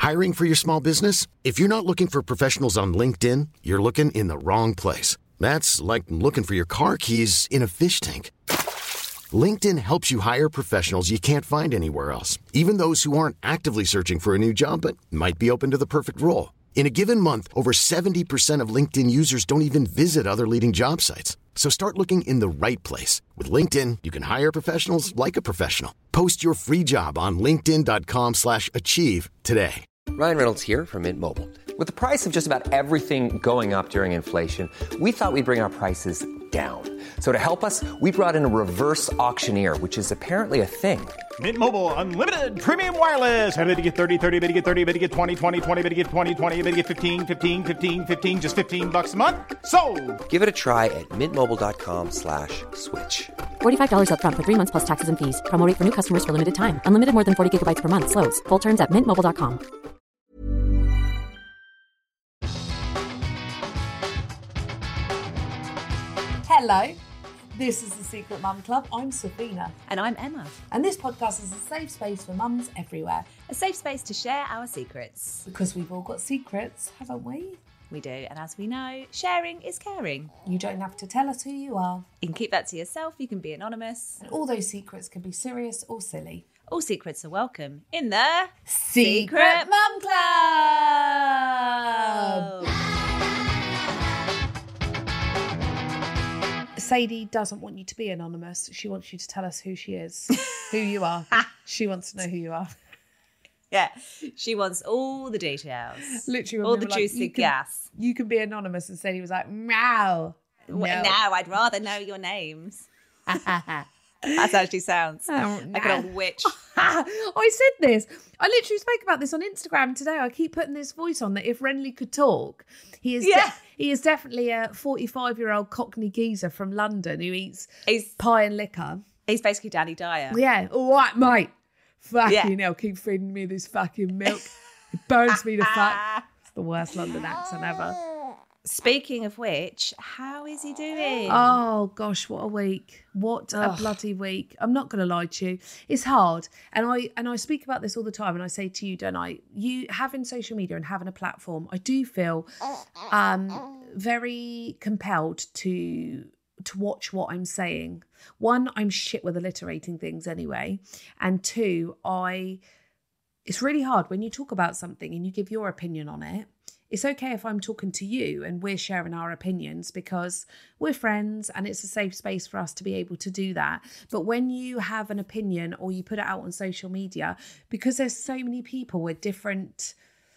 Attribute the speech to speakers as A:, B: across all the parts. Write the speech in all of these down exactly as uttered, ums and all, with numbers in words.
A: Hiring for your small business? If you're not looking for professionals on LinkedIn, you're looking in the wrong place. That's like looking for your car keys in a fish tank. LinkedIn helps you hire professionals you can't find anywhere else, even those who aren't actively searching for a new job but might be open to the perfect role. In a given month, over seventy percent of LinkedIn users don't even visit other leading job sites. So start looking in the right place. With LinkedIn, you can hire professionals like a professional. Post your free job on linkedin.com slash achieve today.
B: Ryan Reynolds here from Mint Mobile. With the price of just about everything going up during inflation, we thought we'd bring our prices down. So to help us, we brought in a reverse auctioneer, which is apparently a thing.
C: Mint Mobile Unlimited Premium Wireless. How to get thirty, thirty, how to get thirty, how to get twenty, twenty, twenty, how to get twenty, twenty, how to get fifteen, fifteen, fifteen, fifteen, just fifteen bucks a month? Sold!
B: Give it a try at mintmobile.com slash switch.
D: forty-five dollars up front for three months plus taxes and fees. Promo rate for new customers for limited time. Unlimited more than forty gigabytes per month. Slows full terms at mint mobile dot com.
E: Hello, this is the Secret Mum Club. I'm Safina.
F: And I'm Emma.
E: And this podcast is a safe space for mums everywhere.
F: A safe space to share our secrets.
E: Because we've all got secrets, haven't we?
F: We do, and as we know, sharing is caring.
E: You don't have to tell us who you are.
F: You can keep that to yourself, you can be anonymous.
E: And all those secrets can be serious or silly.
F: All secrets are welcome in the
E: Secret, Secret Mum Club! Sadie doesn't want you to be anonymous. She wants you to tell us who she is, who you are. She wants to know who you are.
F: Yeah, she wants all the details.
E: Literally,
F: all the
E: like,
F: juicy
E: you can,
F: gas.
E: You can be anonymous, and Sadie was like, meow.
F: No. Now I'd rather know your names. That's how she sounds. Oh, like nah. An old witch.
E: I said this. I literally spoke about this on Instagram today. I keep putting this voice on that if Renly could talk, he is yeah. de- he is definitely a forty-five-year-old Cockney geezer from London who eats he's, pie and liquor.
F: He's basically Danny Dyer.
E: Yeah. All right, mate. Fucking yeah. hell, keep feeding me this fucking milk. It burns me to fuck. It's the worst London accent ever.
F: Speaking of which, how is he doing?
E: Oh, gosh, what a week. What a Ugh. bloody week. I'm not going to lie to you. It's hard. And I and I speak about this all the time. And I say to you, don't I, you having social media and having a platform, I do feel um, very compelled to to watch what I'm saying. One, I'm shit with alliterating things anyway. And two, I it's really hard when you talk about something and you give your opinion on it. It's okay if I'm talking to you and we're sharing our opinions because we're friends and it's a safe space for us to be able to do that. But when you have an opinion or you put it out on social media, because there's so many people with different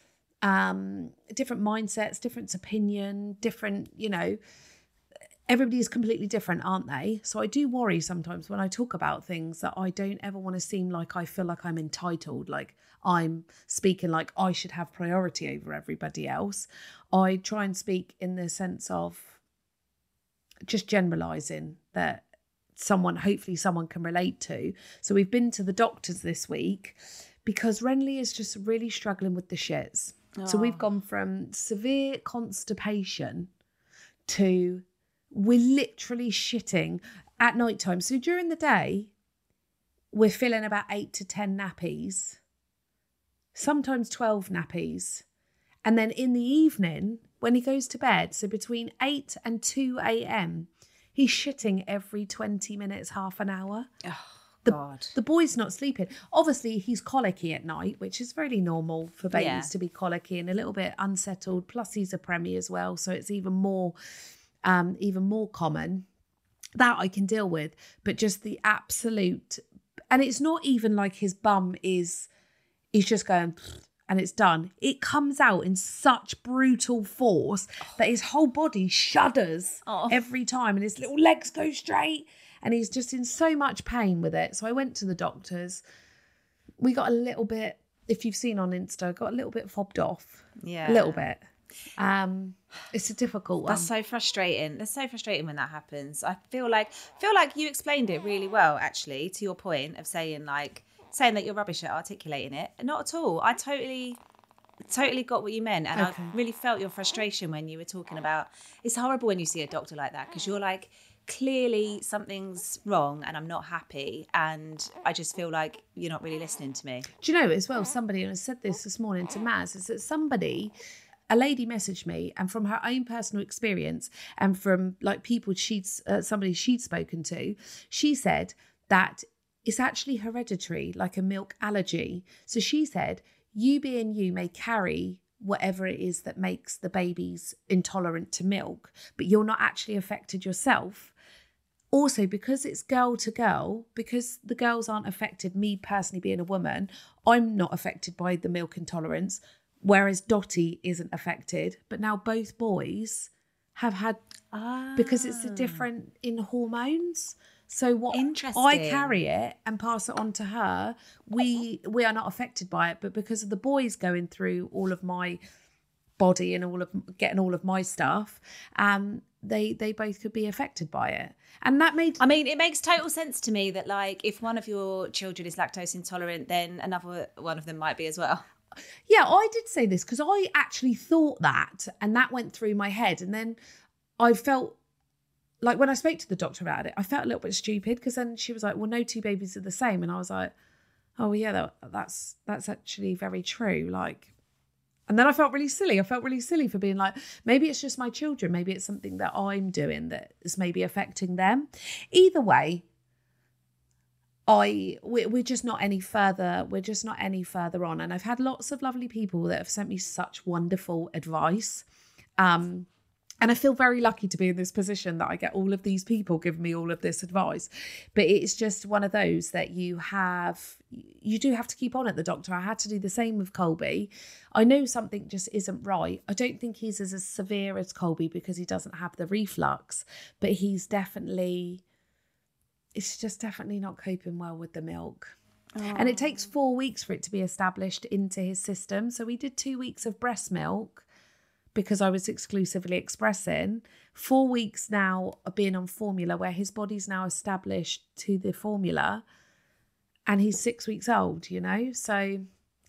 E: um, different mindsets, different opinion, different, you know, everybody's completely different, aren't they? So I do worry sometimes when I talk about things that I don't ever want to seem like I feel like I'm entitled, like I'm speaking like I should have priority over everybody else. I try and speak in the sense of just generalising that someone, hopefully someone can relate to. So we've been to the doctors this week because Renly is just really struggling with the shits. Oh. So we've gone from severe constipation to we're literally shitting at night time. So during the day, we're filling about eight to ten nappies, sometimes twelve nappies. And then in the evening, when he goes to bed, so between eight and two a.m, he's shitting every twenty minutes, half an hour.
F: Oh,
E: the,
F: God.
E: The boy's not sleeping. Obviously, he's colicky at night, which is really normal for babies yeah. to be colicky and a little bit unsettled. Plus, he's a preemie as well, so it's even more... Um, even more common. That I can deal with, but just the absolute, and it's not even like his bum is, he's just going and it's done. It comes out in such brutal force that his whole body shudders oh. every time and his little legs go straight and he's just in so much pain with it. So I went to the doctors. We got a little bit, if you've seen on Insta, got a little bit fobbed off.
F: Yeah.
E: A little bit. Um, it's a difficult one.
F: That's so frustrating. That's so frustrating when that happens. I feel like feel like you explained it really well, actually, to your point of saying like saying that you're rubbish at articulating it. Not at all. I totally totally got what you meant, and okay. I really felt your frustration when you were talking about. It's horrible when you see a doctor like that because you're like clearly something's wrong and I'm not happy, and I just feel like you're not really listening to me.
E: Do you know as well, somebody, and I said this this morning to Maz, is that somebody, a lady messaged me, and from her own personal experience and from like people she'd, uh, somebody she'd spoken to, she said that it's actually hereditary, like a milk allergy. So she said, you being you may carry whatever it is that makes the babies intolerant to milk, but you're not actually affected yourself. Also, because it's girl to girl, because the girls aren't affected, me personally being a woman, I'm not affected by the milk intolerance, whereas Dottie isn't affected. But now both boys have had, ah. because it's a different in hormones. So what I carry it and pass it on to her, we we are not affected by it. But because of the boys going through all of my body and all of getting all of my stuff, um, they they both could be affected by it. And that made...
F: I mean, it makes total sense to me that, like, if one of your children is lactose intolerant, then another one of them might be as well.
E: Yeah, I did say this because I actually thought that, and that went through my head. And then I felt... like when I spoke to the doctor about it, I felt a little bit stupid because then she was like, well, no two babies are the same. And I was like, oh, yeah, that, that's that's actually very true. Like, and then I felt really silly. I felt really silly for being like, maybe it's just my children. Maybe it's something that I'm doing that is maybe affecting them. Either way, I we're, we're just not any further. We're just not any further on. And I've had lots of lovely people that have sent me such wonderful advice. Um, And I feel very lucky to be in this position that I get all of these people giving me all of this advice. But it's just one of those that you have, you do have to keep on at the doctor. I had to do the same with Colby. I know something just isn't right. I don't think he's as, as severe as Colby because he doesn't have the reflux, but he's definitely, it's just definitely not coping well with the milk. Oh. And it takes four weeks for it to be established into his system. So we did two weeks of breast milk because I was exclusively expressing. Four weeks now of being on formula where his body's now established to the formula and he's six weeks old, you know? So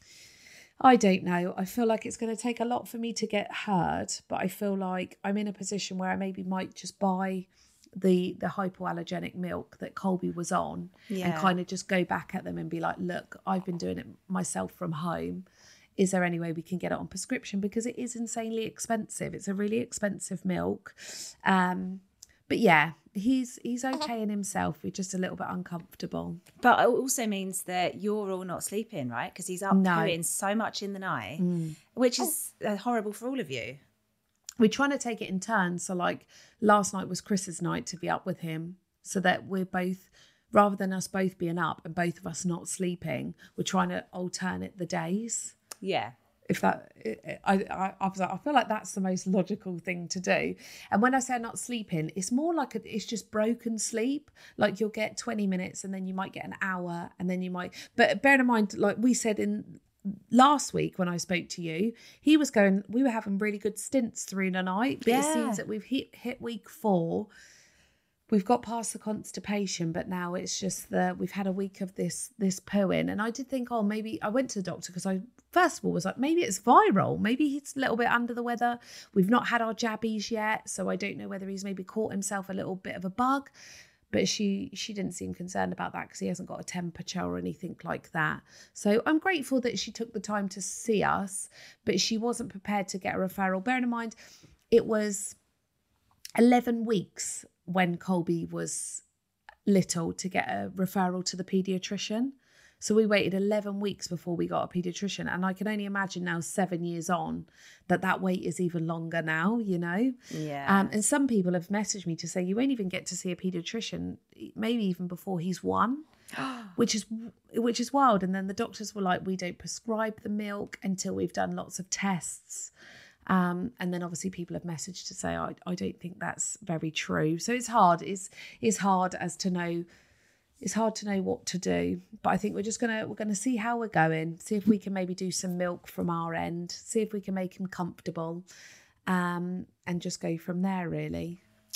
E: I don't know. I feel like it's going to take a lot for me to get heard, but I feel like I'm in a position where I maybe might just buy the the hypoallergenic milk that Colby was on yeah. and kind of just go back at them and be like, look, I've been doing it myself from home. Is there any way we can get it on prescription? Because it is insanely expensive. It's a really expensive milk. Um, but yeah, he's he's okay in himself. We're just a little bit uncomfortable.
F: But it also means that you're all not sleeping, right? Because he's up
E: No.
F: pooing so much in the night,
E: Mm.
F: which is uh, horrible for all of you.
E: We're trying to take it in turns. So like last night was Chris's night to be up with him so that we're both, rather than us both being up and both of us not sleeping, we're trying to alternate the days.
F: Yeah.
E: If that, I, I, I was like, I feel like that's the most logical thing to do. And when I say not sleeping, it's more like a, it's just broken sleep. Like you'll get twenty minutes and then you might get an hour and then you might, but bear in mind, like we said in last week when I spoke to you, he was going, we were having really good stints through the night. But
F: Yeah.
E: it seems that we've hit, hit week four. We've got past the constipation, but now it's just the, we've had a week of this, this pooing. And I did think, oh, maybe I went to the doctor because I, first of all, was like, maybe it's viral. Maybe he's a little bit under the weather. We've not had our jabbies yet. So I don't know whether he's maybe caught himself a little bit of a bug. But she she didn't seem concerned about that because he hasn't got a temperature or anything like that. So I'm grateful that she took the time to see us, but she wasn't prepared to get a referral. Bearing in mind, it was eleven weeks when Colby was little to get a referral to the paediatrician. So we waited eleven weeks before we got a paediatrician. And I can only imagine now, seven years on, that that wait is even longer now, you know?
F: Yeah.
E: Um, and some people have messaged me to say, you won't even get to see a paediatrician, maybe even before he's one, which is which is wild. And then the doctors were like, we don't prescribe the milk until we've done lots of tests. Um, and then obviously people have messaged to say, I, I don't think that's very true. So it's hard. It's, it's hard as to know... It's hard to know what to do, but I think we're just gonna we're gonna see how we're going. See if we can maybe do some milk from our end. See if we can make him comfortable, um, and just go from there. Really.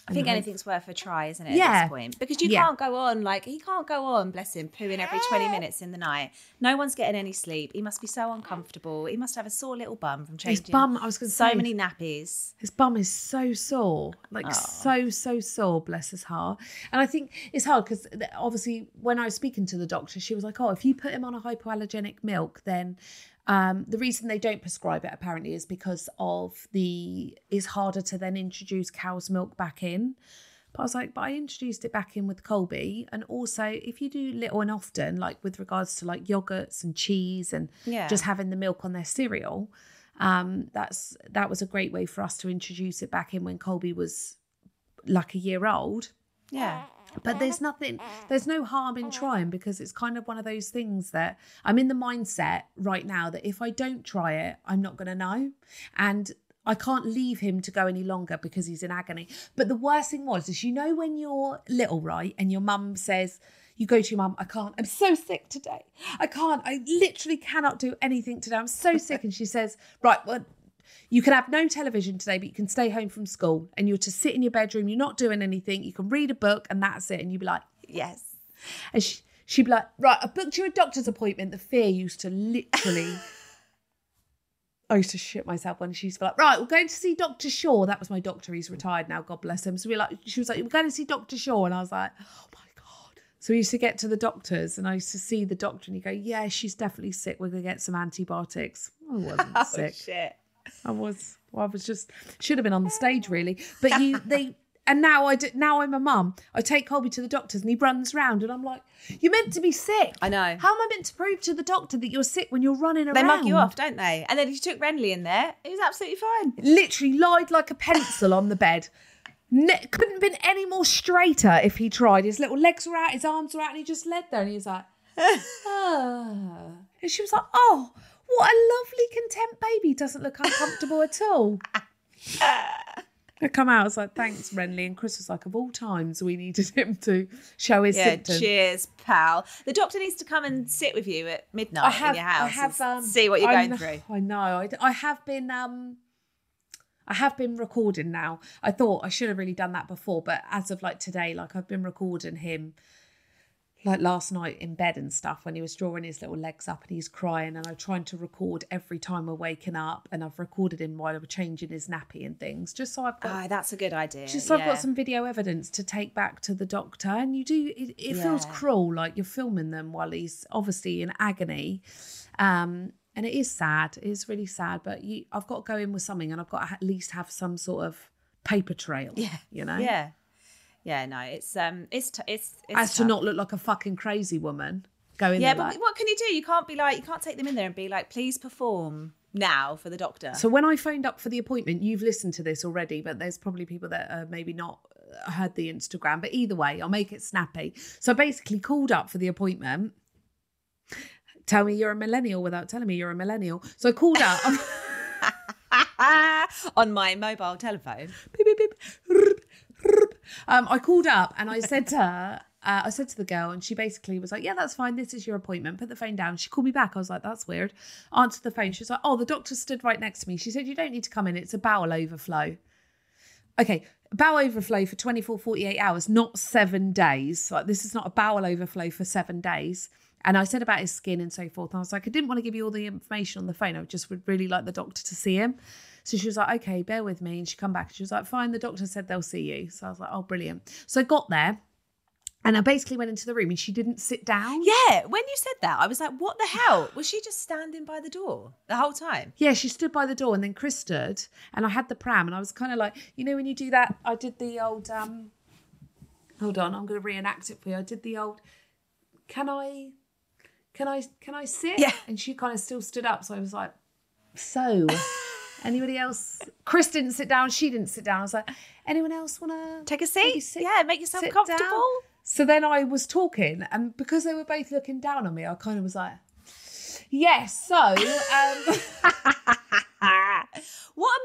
F: I think anything's worth a try, isn't it,
E: yeah.
F: at this point? Because you
E: yeah.
F: can't go on, like, he can't go on, bless him, pooing every twenty minutes in the night. No one's getting any sleep. He must be so uncomfortable. He must have a sore little bum from changing
E: his bum, I was going to
F: so
E: say,
F: many nappies.
E: His bum is so sore, like oh. so, so sore, bless his heart. And I think it's hard because obviously when I was speaking to the doctor, she was like, oh, if you put him on a hypoallergenic milk, then... Um, the reason they don't prescribe it apparently is because of the it's harder to then introduce cow's milk back in. But I was like, but I introduced it back in with Colby, and also if you do little and often, like with regards to like yogurts and cheese and yeah. just having the milk on their cereal, um, that's that was a great way for us to introduce it back in when Colby was like a year old.
F: Yeah.
E: But there's nothing, there's no harm in trying because it's kind of one of those things that I'm in the mindset right now that if I don't try it, I'm not going to know. And I can't leave him to go any longer because he's in agony. But the worst thing was, is you know when you're little, right, and your mum says, you go to your mum, I can't, I'm so sick today. I can't, I literally cannot do anything today. I'm so sick. And she says, right, well, you can have no television today, but you can stay home from school and you're to sit in your bedroom. You're not doing anything. You can read a book and that's it. And you'd be like, yes. And she, she'd be like, right, I booked you a doctor's appointment. The fear used to literally, I used to shit myself when she used to be like, right, we're going to see Doctor Shaw. That was my doctor. He's retired now. God bless him. So we like, she was like, we're going to see Doctor Shaw. And I was like, oh my God. So we used to get to the doctors and I used to see the doctor and he'd go, yeah, she's definitely sick. We're going to get some antibiotics. I wasn't
F: oh,
E: sick.
F: Shit.
E: I was, well, I was just, should have been on the stage really. But you, they, and now I do, now I'm a mum. I take Colby to the doctors and he runs round and I'm like, you're meant to be sick.
F: I know.
E: How am I meant to prove to the doctor that you're sick when you're running around?
F: They mug you off, don't they? And then if you took Renly in there, it was absolutely fine.
E: Literally lied like a pencil on the bed. Ne- couldn't have been any more straighter if he tried. His little legs were out, his arms were out and he just led there and he was like, ah. And she was like, oh, what a lovely content baby. Doesn't look uncomfortable at all. I come out, I was like, thanks, Renly. And Chris was like, of all times, we needed him to show his
F: yeah,
E: symptoms.
F: Cheers, pal. The doctor needs to come and sit with you at midnight
E: I have,
F: in your house
E: I have,
F: and
E: um,
F: see what you're
E: I
F: going
E: know,
F: through.
E: I know. I, I have been... Um, I have been recording now. I thought I should have really done that before, but as of like today, like I've been recording him like last night in bed and stuff when he was drawing his little legs up and he's crying, and I'm trying to record every time we're waking up, and I've recorded him while we're changing his nappy and things, just so I've got...
F: Oh, that's a good idea.
E: Just so
F: yeah.
E: I've got some video evidence to take back to the doctor. And you do, it, it
F: Yeah.
E: feels cruel, like you're filming them while he's obviously in agony. Um, and it is sad. It is really sad, but you, I've got to go in with something and I've got to at least have some sort of paper trail,
F: Yeah.
E: you know?
F: Yeah. Yeah, no, it's um, it's t- it's, it's
E: As
F: tough.
E: to not look like a fucking crazy woman going
F: Yeah,
E: there
F: but
E: like...
F: what can you do? You can't be like, you can't take them in there and be like, please perform now for the doctor.
E: So when I phoned up for the appointment, you've listened to this already, but there's probably people that uh, maybe not heard the Instagram. But either way, I'll make it snappy. So I basically called up for the appointment. Tell me you're a millennial without telling me you're a millennial. So I called up.
F: On my mobile telephone.
E: Beep, beep, beep. Um, I called up and I said to her, uh, I said to the girl, and she basically was like, yeah, that's fine. This is your appointment. Put the phone down. She called me back. I was like, that's weird. Answered the phone. She was like, oh, the doctor stood right next to me. She said, you don't need to come in. It's a bowel overflow. Okay, bowel overflow for twenty-four, forty-eight hours, not seven days. Like, this is not a bowel overflow for seven days. And I said about his skin and so forth. And I was like, I didn't want to give you all the information on the phone. I just would really like the doctor to see him. So she was like, okay, bear with me. And she come back and she was like, fine, the doctor said they'll see you. So I was like, oh, brilliant. So I got there and I basically went into the room and she didn't sit down.
F: Yeah, when you said that, I was like, what the hell? Was she just standing by the door the whole time?
E: Yeah, she stood by the door and then Chris stood and I had the pram and I was kind of like, you know, when you do that, I did the old, um, hold on, I'm going to reenact it for you. I did the old, can I... Can I can I sit?
F: Yeah.
E: And she kind of still stood up. So I was like, so anybody else? Chris didn't sit down. She didn't sit down. I was like, anyone else want to
F: Take a seat? Yeah, make yourself comfortable.
E: Down? So then I was talking, and because they were both looking down on me, I kind of was like, yes, so... Um...
F: What a mad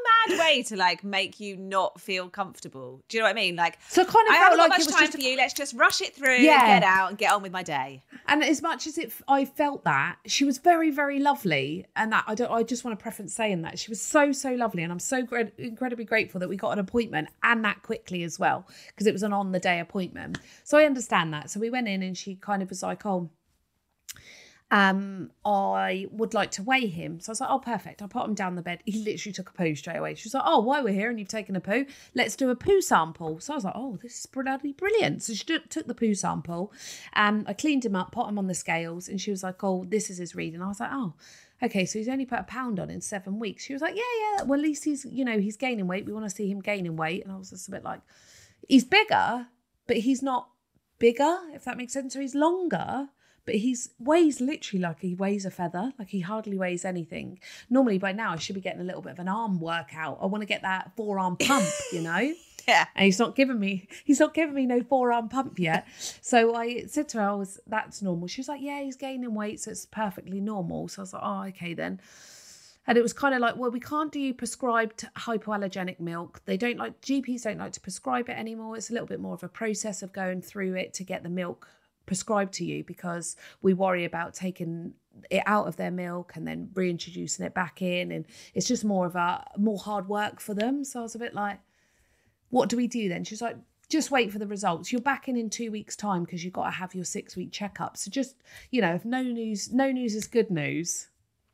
F: way to like make you not feel comfortable. Do you know what I mean? Like,
E: so kind of
F: I
E: felt
F: haven't
E: like
F: got
E: it
F: much
E: was
F: time
E: just
F: for
E: a-
F: you. Let's just rush it through,
E: Yeah.
F: get out, and get on with my day.
E: And as much as it, I felt that she was very, very lovely, and that I don't. I just want to preference saying that she was so, so lovely, and I'm so gra- incredibly grateful that we got an appointment and that quickly as well, because it was an on the day appointment. So I understand that. So we went in, and she kind of was like, "Oh, um, I would like to weigh him." So I was like, "Oh, perfect." I put him down the bed. He literally took a poo straight away. She was like, "Oh, while we're here and you've taken a poo, let's do a poo sample." So I was like, "Oh, this is bloody brilliant." So she took took the poo sample. Um, I cleaned him up, put him on the scales, and she was like, "Oh, this is his reading." I was like, "Oh, okay, so he's only put a pound on in seven weeks." She was like, "Yeah, yeah. Well, at least he's, you know, he's gaining weight. We want to see him gaining weight." And I was just a bit like, he's bigger, but he's not bigger, if that makes sense. So he's longer, but he's weighs literally like he weighs a feather. Like he hardly weighs anything. Normally by now I should be getting a little bit of an arm workout. I want to get that forearm pump, you know?
F: Yeah.
E: And he's not giving me, he's not giving me no forearm pump yet. So I said to her, I was, that's normal. She was like, yeah, he's gaining weight, so it's perfectly normal. So I was like, oh, okay then. And it was kind of like, well, we can't do prescribed hypoallergenic milk. They don't like, G Ps don't like to prescribe it anymore. It's a little bit more of a process of going through it to get the milk prescribed to you, because we worry about taking it out of their milk and then reintroducing it back in. And it's just more of a, more hard work for them. So I was a bit like, what do we do then? She's like, just wait for the results. You're back in in two weeks time because you've got to have your six week checkup. So just, you know, if no news, no news is good news.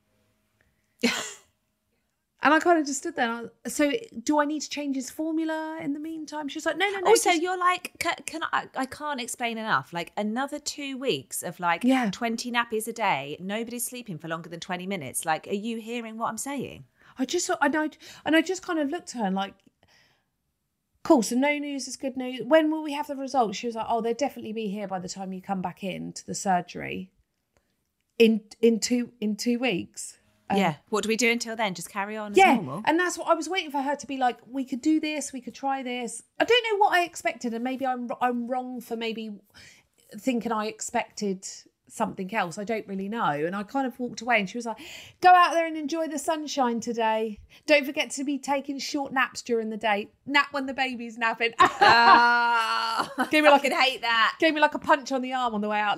E: And I kind of just stood there. And I, so do I need to change his formula in the meantime? She was like, no, no, no.
F: Also,
E: just...
F: you're like, can, can I, I can't explain enough. Like another two weeks of like
E: Yeah.
F: twenty nappies a day. Nobody's sleeping for longer than twenty minutes. Like, are you hearing what I'm saying?
E: I just, I know, and I just kind of looked at her and like, cool, so no news is good news. When will we have the results? She was like, oh, they'll definitely be here by the time you come back in to the surgery. In in two in two weeks. Um,
F: yeah. What do we do until then? Just carry on as
E: yeah,
F: normal?
E: and that's what I was waiting for her to be like, we could do this, we could try this. I don't know what I expected, and maybe I'm I'm wrong for maybe thinking I expected something else. I don't really know. And I kind of walked away, and she was like, go out there and enjoy the sunshine today. Don't forget to be taking short naps during the day. Nap when the baby's napping.
F: Oh,
E: Gave me like
F: I hate that.
E: Gave me like a punch on the arm on the way out.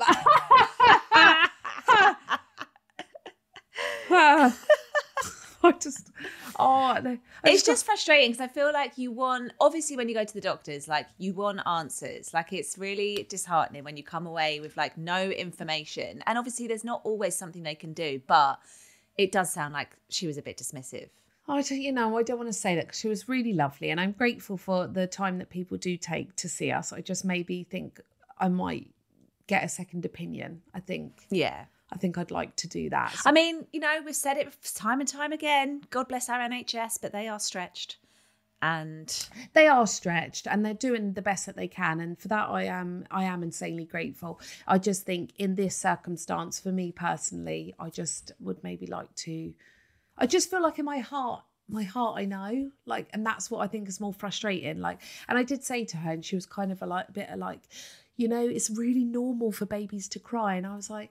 E: I just, oh, no. I
F: It's just
E: got-
F: frustrating because I feel like you want, obviously when you go to the doctors, like you want answers. Like it's really disheartening when you come away with like no information. And obviously there's not always something they can do, but it does sound like she was a bit dismissive.
E: I don't, you know, I don't want to say that because she was really lovely, and I'm grateful for the time that people do take to see us. I just maybe think I might get a second opinion. I think,
F: Yeah.
E: I think I'd like to do that. So-
F: I mean, you know, we've said it time and time again. God bless our N H S, but they are stretched. And
E: they are stretched, and they're doing the best that they can, and for that I am I am insanely grateful. I just think in this circumstance, for me personally, I just would maybe like to, I just feel like in my heart my heart I know, like, and that's what I think is more frustrating. Like, and I did say to her, and she was kind of a like bit of like, you know, it's really normal for babies to cry, and I was like,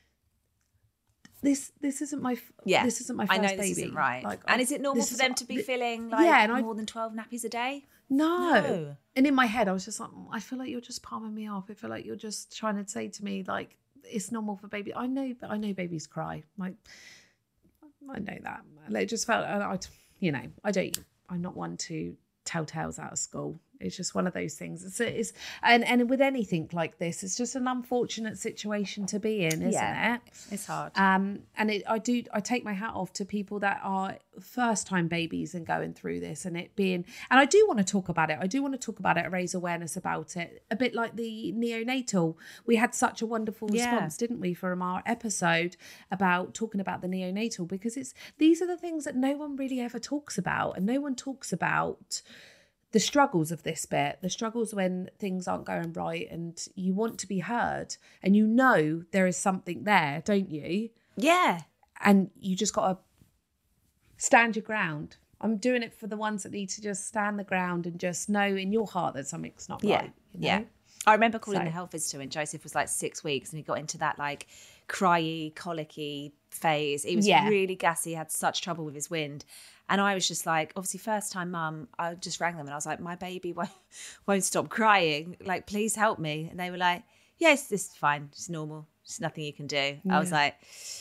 E: This this isn't my
F: yeah,
E: this isn't my first
F: I know this
E: baby.
F: isn't right.
E: Like,
F: and
E: I-
F: is it normal
E: this
F: for
E: is-
F: them to be
E: th-
F: feeling like
E: yeah, and I-
F: more than twelve nappies a day?
E: No.
F: No.
E: And in my head, I was just like, I feel like you're just palming me off. I feel like you're just trying to say to me, like, it's normal for baby. I know, I know babies cry. Like, I know that. Like, it just felt, I, I, you know, I don't, I'm not one to tell tales out of school. It's just one of those things. It's, it's and, and with anything like this, it's just an unfortunate situation to be in, isn't
F: Yeah.
E: it?
F: It's hard.
E: Um, and it, I do, I take my hat off to people that are first time babies and going through this, and it being, and I do want to talk about it. I do want to talk about it, raise awareness about it, a bit like the neonatal. We had such a wonderful
F: Yeah.
E: response, didn't we, from our episode about talking about the neonatal, because it's, these are the things that no one really ever talks about, and no one talks about the struggles of this bit, the struggles when things aren't going right and you want to be heard and you know there is something there, don't you?
F: yeah.
E: And you just got to stand your ground. I'm doing it for the ones that need to just stand the ground and just know in your heart that something's not
F: Yeah.
E: right. You know?
F: Yeah. I remember calling
E: So-
F: the health visitor when Joseph was like six weeks and he got into that like cryy, colicky phase. He was
E: Yeah.
F: really gassy, had such trouble with his wind. And I was just like, obviously, first time mum, I just rang them and I was like, my baby won't, won't stop crying. Like, please help me. And they were like, yes, this is fine. It's normal. There's nothing you can do.
E: Yeah.
F: I was like,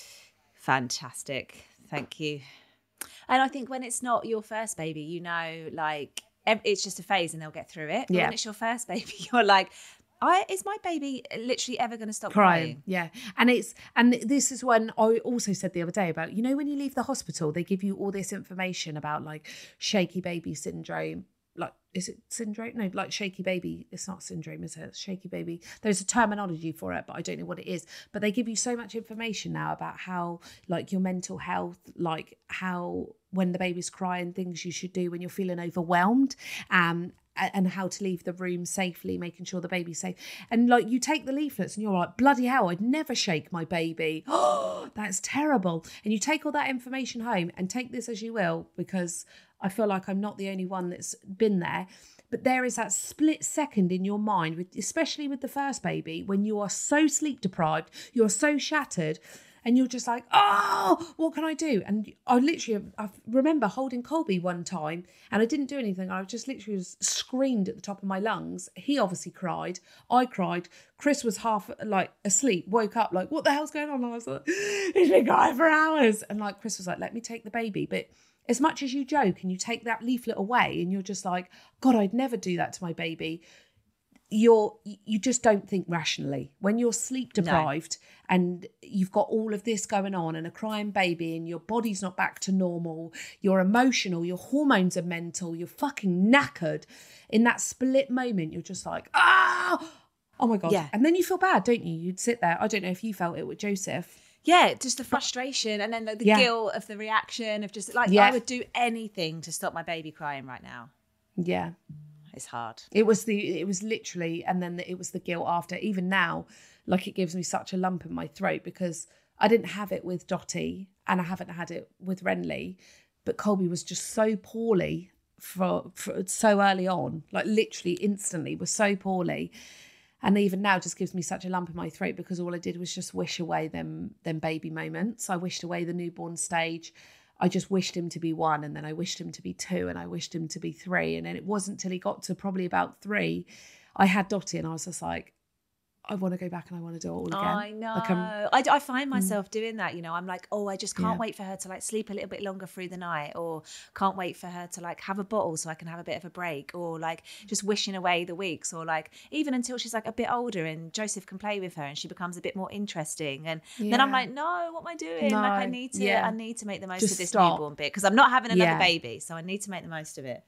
F: fantastic. Thank you. And I think when it's not your first baby, you know, like, ev- it's just a phase and they'll get through it. But
E: Yeah.
F: when it's your first baby, you're like, I, is my baby literally ever going to stop
E: crying.
F: crying?
E: Yeah. And it's and this is when I also said the other day about, you know, when you leave the hospital, they give you all this information about like shaky baby syndrome. Like, is it syndrome? No, like shaky baby. It's not syndrome, is it? It's shaky baby. There's a terminology for it, but I don't know what it is. But they give you so much information now about how, like, your mental health, like how when the baby's crying, things you should do when you're feeling overwhelmed, um, a- and how to leave the room safely, making sure the baby's safe. And like, you take the leaflets and you're like, bloody hell, I'd never shake my baby. Oh, that's terrible. And you take all that information home and take this as you will, because I feel like I'm not the only one that's been there. But there is that split second in your mind, with, especially with the first baby, when you are so sleep deprived, you're so shattered, and you're just like, oh, what can I do? And I literally, I remember holding Colby one time and I didn't do anything. I just literally was screamed at the top of my lungs. He obviously cried. I cried. Chris was half like asleep, woke up like, what the hell's going on? And I was like, he's been crying for hours. And like, Chris was like, let me take the baby. But as much as you joke and you take that leaflet away and you're just like, God, I'd never do that to my baby. You're, you just don't think rationally. When you're sleep deprived no. and you've got all of this going on and a crying baby and your body's not back to normal, you're emotional, your hormones are mental, you're fucking knackered. In that split moment, you're just like, ah, oh my God.
F: Yeah.
E: And then you feel bad, don't you? You'd sit there. I don't know if you felt it with Joseph.
F: Yeah, just the frustration and then the, the
E: Yeah.
F: guilt of the reaction of just like,
E: Yeah.
F: I would do anything to stop my baby crying right now.
E: Yeah.
F: It's hard.
E: It was the, it was literally, and then it was the guilt after. Even now, like, it gives me such a lump in my throat because I didn't have it with Dottie and I haven't had it with Renly, but Colby was just so poorly for, for so early on, like literally instantly was so poorly. And even now just gives me such a lump in my throat because all I did was just wish away them, them baby moments. I wished away the newborn stage. I just wished him to be one, and then I wished him to be two, and I wished him to be three. And then it wasn't till he got to probably about three, I had Dottie, and I was just like, I want to go back and I want to do it all again.
F: I know.
E: Like, um,
F: I, I find myself mm. doing that, you know. I'm like, oh, I just can't
E: Yeah.
F: wait for her to like sleep a little bit longer through the night, or can't wait for her to like have a bottle so I can have a bit of a break, or like just wishing away the weeks, or like even until she's like a bit older and Joseph can play with her and she becomes a bit more interesting. And
E: Yeah.
F: then I'm like, no, what am I doing?
E: No.
F: Like I need to,
E: Yeah.
F: I need to make the most
E: Just
F: of this
E: stop.
F: newborn bit because I'm not having another
E: Yeah.
F: baby, so I need to make the most of it.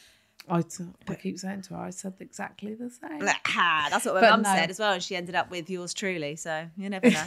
E: I, t- I keep saying to her, I said exactly the same.
F: That's what my
E: But
F: mum
E: no.
F: said as well, and she ended up with yours truly. So you never know.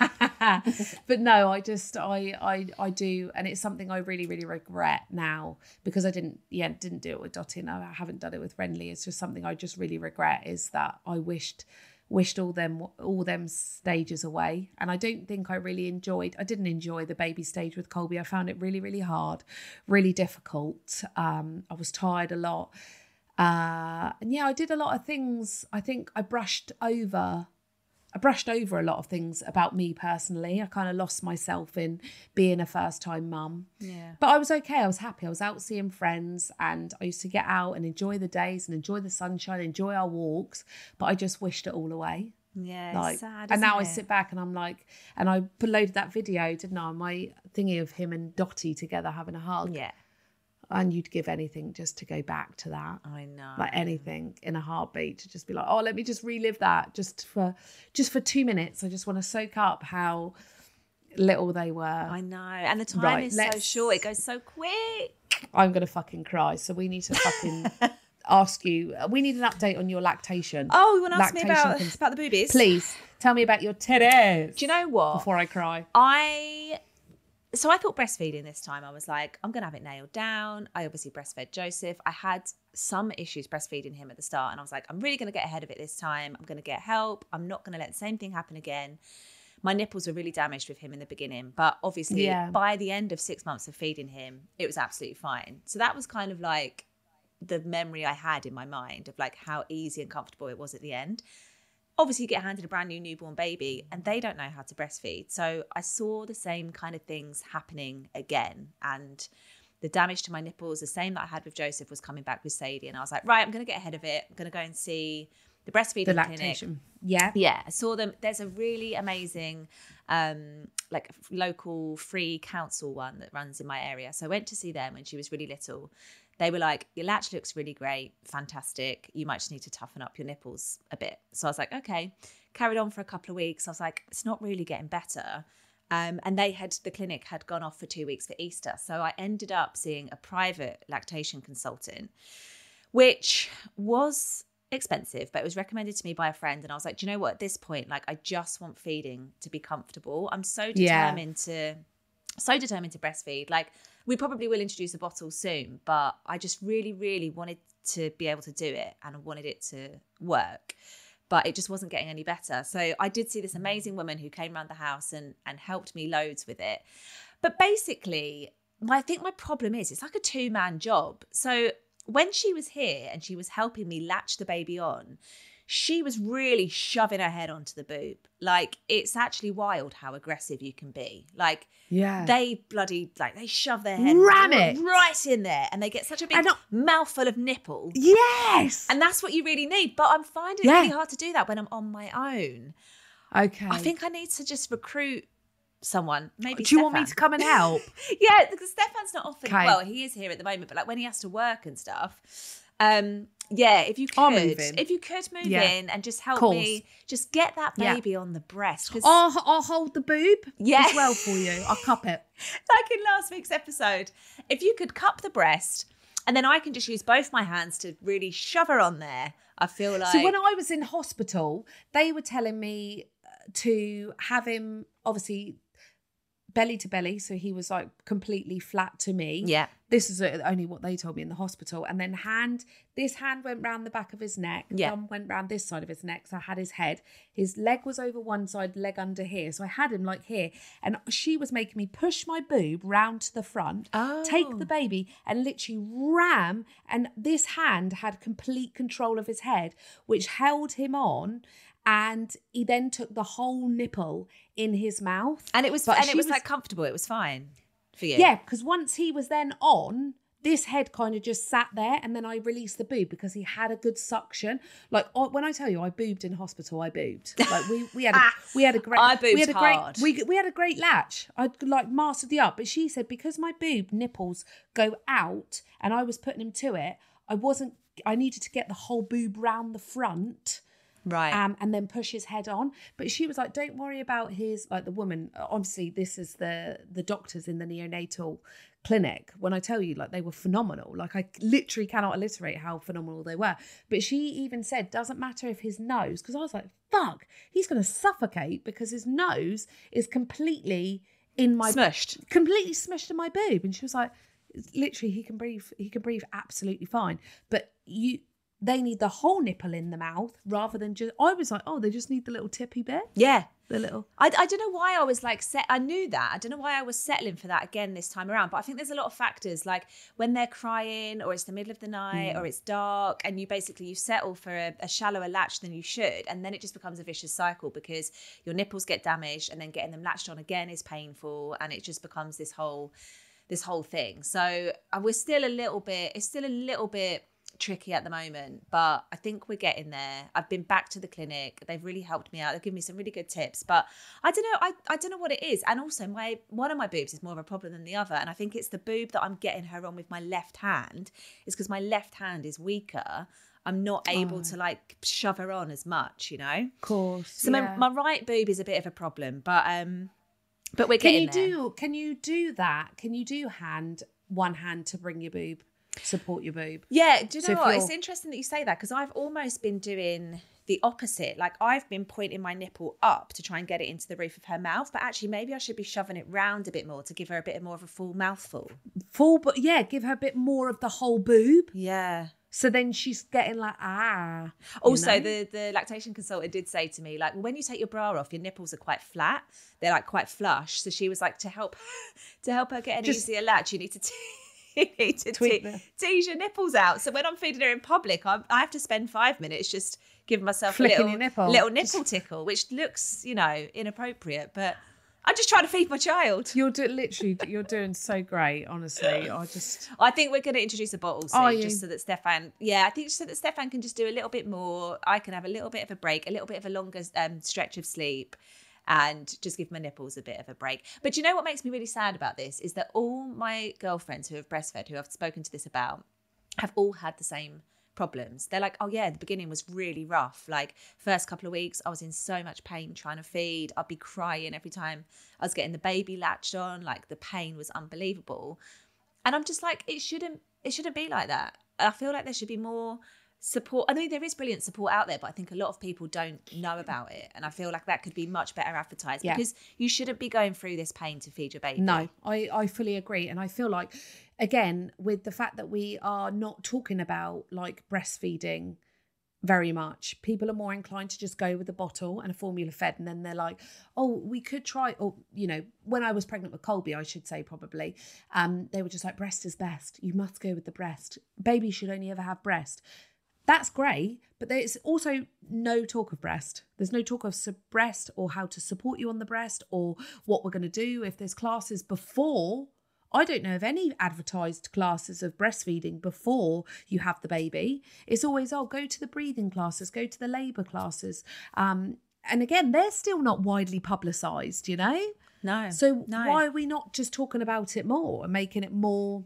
E: But no, I just I I I do, and it's something I really really regret now because I didn't yeah didn't do it with Dottie, and I haven't done it with Renly. It's just something I just really regret is that I wished wished all them all them stages away, and I don't think I really enjoyed I didn't enjoy the baby stage with Colby. I found it really really hard, really difficult. um I was tired a lot, uh and yeah I did a lot of things. I think I brushed over I brushed over a lot of things about me personally. I kind of lost myself in being a first-time mum.
F: Yeah.
E: But I was okay. I was happy. I was out seeing friends and I used to get out and enjoy the days and enjoy the sunshine, enjoy our walks. But I just wished it all away.
F: Yeah,
E: Like,
F: it's sad.
E: and now
F: isn't
E: I
F: it?
E: sit back and I'm like, and I loaded that video, didn't I? My thingy of him and Dottie together having a hug.
F: Yeah,
E: And you'd give anything just to go back to that.
F: I know.
E: Like anything in a heartbeat to just be like, oh, let me just relive that just for just for two minutes. I just want to soak up how little they were.
F: I know. And the time
E: Right,
F: is so
E: let's-
F: short. It goes so quick.
E: I'm gonna fucking cry. So we need to fucking ask you. We need an update on your lactation.
F: Oh, you want to ask me
E: Lactation
F: about,
E: cons-
F: about the boobies?
E: Please tell me about your titties.
F: Do you know what?
E: Before I cry.
F: I... So I thought breastfeeding this time, I was like, I'm going to have it nailed down. I obviously breastfed Joseph. I had some issues breastfeeding him at the start. And I was like, I'm really going to get ahead of it this time. I'm going to get help. I'm not going to let the same thing happen again. My nipples were really damaged with him in the beginning. But obviously,
E: Yeah.
F: by the end of six months of feeding him, it was absolutely fine. So that was kind of like the memory I had in my mind of like how easy and comfortable it was at the end. obviously you get handed a brand new newborn baby and they don't know how to breastfeed. So I saw the same kind of things happening again. And the damage to my nipples, the same that I had with Joseph, was coming back with Sadie. And I was like, right, I'm going to get ahead of it. I'm going to go and see the breastfeeding
E: The
F: clinic.
E: lactation. Yeah.
F: Yeah. I saw them. There's a really amazing, um, like local free council one that runs in my area. So I went to see them when she was really little. They were like, your latch looks really great. Fantastic. You might just need to toughen up your nipples a bit. So I was like, okay. Carried on for a couple of weeks. I was like, it's not really getting better. Um, and they had, the clinic had gone off for two weeks for Easter. So I ended up seeing a private lactation consultant, which was expensive, but it was recommended to me by a friend. And I was like, do you know what? At this point, like, I just want feeding to be comfortable. I'm so determined yeah. to, so determined to breastfeed. Like, we probably will introduce a bottle soon, but I just really, really wanted to be able to do it and I wanted it to work. But it just wasn't getting any better. So I did see this amazing woman who came around the house and, and helped me loads with it. But basically, I think my problem is it's like a two-man job. So when she was here and she was helping me latch the baby on, she was really shoving her head onto the boob. Like, it's actually wild how aggressive you can be. Like,
E: yeah,
F: they bloody, like, they shove their head
E: Ram
F: right,
E: it.
F: right in there and they get such a big
E: not-
F: mouthful of nipple.
E: Yes.
F: And that's what you really need. But I'm finding it
E: Yeah.
F: really hard to do that when I'm on my own.
E: Okay.
F: I think I need to just recruit someone. Maybe
E: Do you want me
F: Stefan.
E: to come and help?
F: Yeah, because Stefan's not often,
E: Okay.
F: well, he is here at the moment, but like when he has to work and stuff, um, yeah, if you
E: I'll
F: could,
E: move in.
F: if you could move
E: Yeah.
F: in and just help
E: Course.
F: me, just get that
E: Yeah.
F: baby on the breast. 'Cause
E: I'll, I'll hold the boob
F: Yeah.
E: as well for you. I'll cup it.
F: like in last week's episode, if you could cup the breast and then I can just use both my hands to really shove her on there, I feel like...
E: So when I was in hospital, they were telling me to have him, obviously, belly to belly. So he was like completely flat to me.
F: Yeah.
E: This is only what they told me in the hospital. And then hand, this hand went round the back of his neck.
F: Yeah.
E: Thumb went round this side of his neck. So I had his head. His leg was over one side, leg under here. So I had him like here. And she was making me push my boob round to the front,
F: Oh.
E: take the baby and literally ram. And this hand had complete control of his head, which held him on. And he then took the whole nipple in his mouth.
F: And it was,
E: But
F: and it
E: she
F: was, like comfortable. It was fine for you.
E: Yeah, because once he was then on, this head kind of just sat there, and then I released the boob because he had a good suction. Like I- when I tell you, I boobed in hospital. I boobed. Like we we had a, we had a great.
F: I boobed
E: we had a
F: hard.
E: great. We we had a great latch. I like mastered the up, but she said because my boob nipples go out, and I was putting him to it, I wasn't. I needed to get the whole boob round the front.
F: Right.
E: Um, and then push his head on. But she was like, don't worry about his, like the woman, obviously this is the the doctors in the neonatal clinic. When I tell you, like they were phenomenal. Like I literally cannot alliterate how phenomenal they were. But she even said, doesn't matter if his nose, because I was like, fuck, he's going to suffocate because his nose is completely in my...
F: Smushed.
E: Completely smushed in my boob. And she was like, literally, he can breathe, he can breathe absolutely fine. But you... They need the whole nipple in the mouth rather than just... I was like, oh, they just need the little tippy bit.
F: Yeah.
E: The little...
F: I, I don't know why I was like... set. I knew that. I don't know why I was settling for that again this time around. But I think there's a lot of factors, like when they're crying or it's the middle of the night mm. or it's dark and you basically, you settle for a, a shallower latch than you should. And then it just becomes a vicious cycle because your nipples get damaged and then getting them latched on again is painful. And it just becomes this whole, this whole thing. So uh, we're still a little bit... It's still a little bit... tricky at the moment, but I think we're getting there. I've been back to the clinic. They've really helped me out. They've given me some really good tips, but I don't know. I, I don't know what it is. And also my, one of my boobs is more of a problem than the other. And I think it's the boob that I'm getting her on with my left hand is because my left hand is weaker. I'm not able oh. to like shove her on as much, you know?
E: Of course.
F: So
E: yeah.
F: my, my right boob is a bit of a problem, but, um, but we're
E: can
F: getting
E: you
F: there.
E: do, Can you do that? Can you do hand, one hand to bring your boob? Support your boob.
F: Yeah, do you know
E: so
F: what? It's interesting that you say that because I've almost been doing the opposite. Like I've been pointing my nipple up to try and get it into the roof of her mouth, but actually maybe I should be shoving it round a bit more to give her a bit more of a full mouthful.
E: Full, but yeah, give her a bit more of the whole boob.
F: Yeah.
E: So then she's getting like, ah.
F: Also,
E: know?
F: the, the lactation consultant did say to me, like, well, when you take your bra off, your nipples are quite flat. They're like quite flush. So she was like, to help to help her get an
E: Just,
F: easier latch, you need to... T- you need to
E: Tweak
F: te-
E: the-
F: tease your nipples out. So when I'm feeding her in public, I, I have to spend five minutes just giving myself a
E: Flicking
F: little
E: your nipple.
F: little nipple tickle, which looks, you know, inappropriate, but I'm just trying to feed my child.
E: You're do- literally, you're doing so great, honestly. I just...
F: I think we're going to introduce a bottle
E: Are
F: soon,
E: you?
F: just so that Stefan, yeah, I think so that Stefan can just do a little bit more. I can have a little bit of a break, a little bit of a longer um, stretch of sleep, and just give my nipples a bit of a break. But you know what makes me really sad about this is that all my girlfriends who have breastfed, who I've spoken to this about, have all had the same problems. They're like, oh yeah, the beginning was really rough. Like first couple of weeks, I was in so much pain trying to feed. I'd be crying every time I was getting the baby latched on. Like the pain was unbelievable. And I'm just like, it shouldn't, it shouldn't be like that. I feel like there should be more support. I mean, there is brilliant support out there, but I think a lot of people don't know about it. And I feel like that could be much better advertised
E: Yeah.
F: because you shouldn't be going through this pain to feed your baby.
E: No, I, I fully agree. And I feel like, again, with the fact that we are not talking about like breastfeeding very much, people are more inclined to just go with a bottle and a formula fed. And then they're like, oh, we could try, or, you know, when I was pregnant with Colby, I should say probably, um, they were just like, breast is best. You must go with the breast. Baby should only ever have breast. That's great, but there's also no talk of breast. There's no talk of su- breast or how to support you on the breast or what we're going to do. If there's classes before, I don't know of any advertised classes of breastfeeding before you have the baby. It's always, oh, go to the breathing classes, go to the labour classes. Um, and again, they're still not widely publicised, you know?
F: No.
E: So
F: no.
E: why are we not just talking about it more and making it more